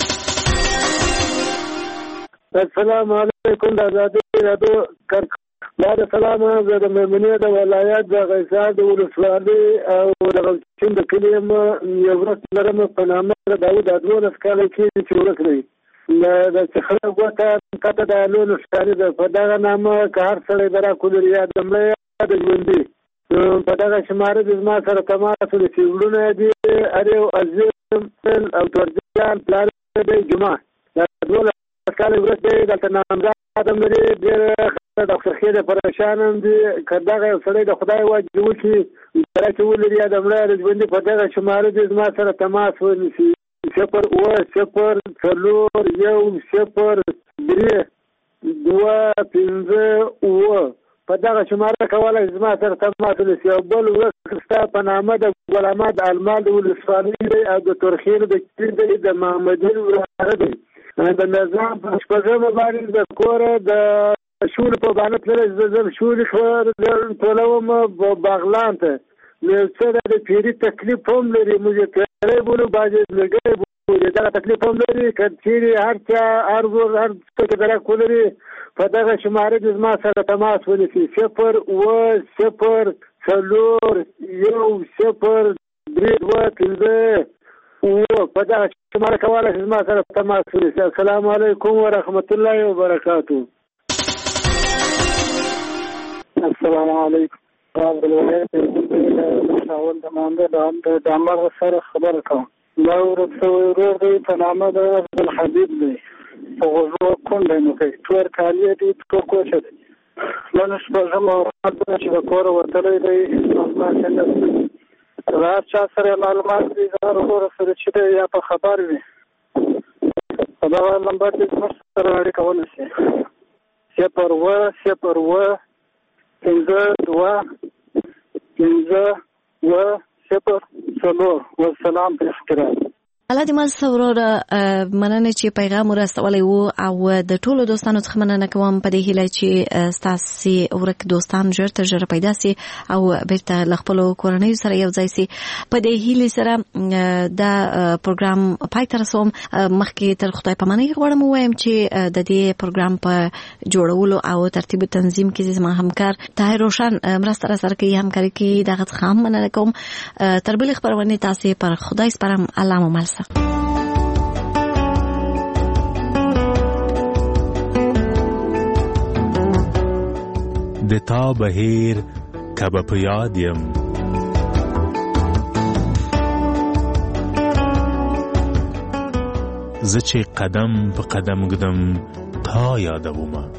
السلام علیکم. د ازادي راډیو بعد سلام. زه د میمونې د ولایت د غیسار د ولسوالۍ او د غلچین د کلي یم. یو ورځ لرم په نامه د داود 12 کاله کېږي چې ورک دی. د چخره ګوته کته د لون ښکاري ده. په دغه نامه که هر سړی د راکولري یا د مړی یا د ژوندي په دغه شماره د زما سره تماس ولري چې وروڼه دي هر یو عظیم او تورجان پلار دی جمعه د 12 کاله ورک دی. دلته نامزد هم لري ډېر ډاکټر خیر پریشان هم دي. که دغه یو سړی د خدای واجب وکړي سره چې ولري یا د مړی د ژوندي په دغه شماره دې زما سره تماس ونیسي 0 0 4 1 0 3 2 5 په دغه شماره کولی زما سره تماس ونیسي. او بل ورځ ستا په نامه د ګل احمد المال د ولسوالۍ دی او د تورخیر د کلي دی د محمدي وراره دی. د نظام په شپږمه باندې د کوره د شوري په باندې تللی زه ځم شوري ټولوم باغلان ته. نو څه د پیري تکلیف هم لري موږ پیری بولو بعضې لږی بولي دغه تکلیف هم لري. که چیرې هر چا هر ور هر څه کې درک ولري په دغه شماره کې زما سره تماس ونیسي 0 0 4 1 0 3 2 5 په دغه شماره کولی شي زما سره تماس ونیسي. السلام علیکم ورحمت الله وبرکاته. السلام علیکم. د ولایت شاول د مانده د عمر سره خبره کوم. دا ورک شوی ورور دی په نامه د عبدالحبیب دی. په غوږو کونډی نو کوي تور کالی دی تور کوچه دی. نن شپږم معلومات چې د کوره وتلی دی دا چا سره معلومات دي دا ورور سره چې دی یا په خبر وي په دغه نمبر دې زموږ سره اړیکه ونیسي 0 والسلام په احترام. الله دې مال سورور مننه چې پیغام ورسولای وو او د ټولو دوستانو څخه مننه کوم په دې هیله چې تاسو ورک دوستان ژر تر ژره پیدا سي او بیرته خپل کورنۍ سره یو ځای سي. په دې هیله سره دا پروګرام پای ته رسوم. مخکې تر خدای پامانۍ غواړم وایم چې د دې پروګرام په جوړولو او ترتیب تنظیم کې زما همکار طاهر روشن مرسته سره کوي همکاري کوي. دغه څخه هم مننه کوم. تر بل خبرونه تاسو پر خدای سپارم. الله مو مل. د تا بهیر کبه په یاد یم زه چې قدم په قدم ګدم تا یادومه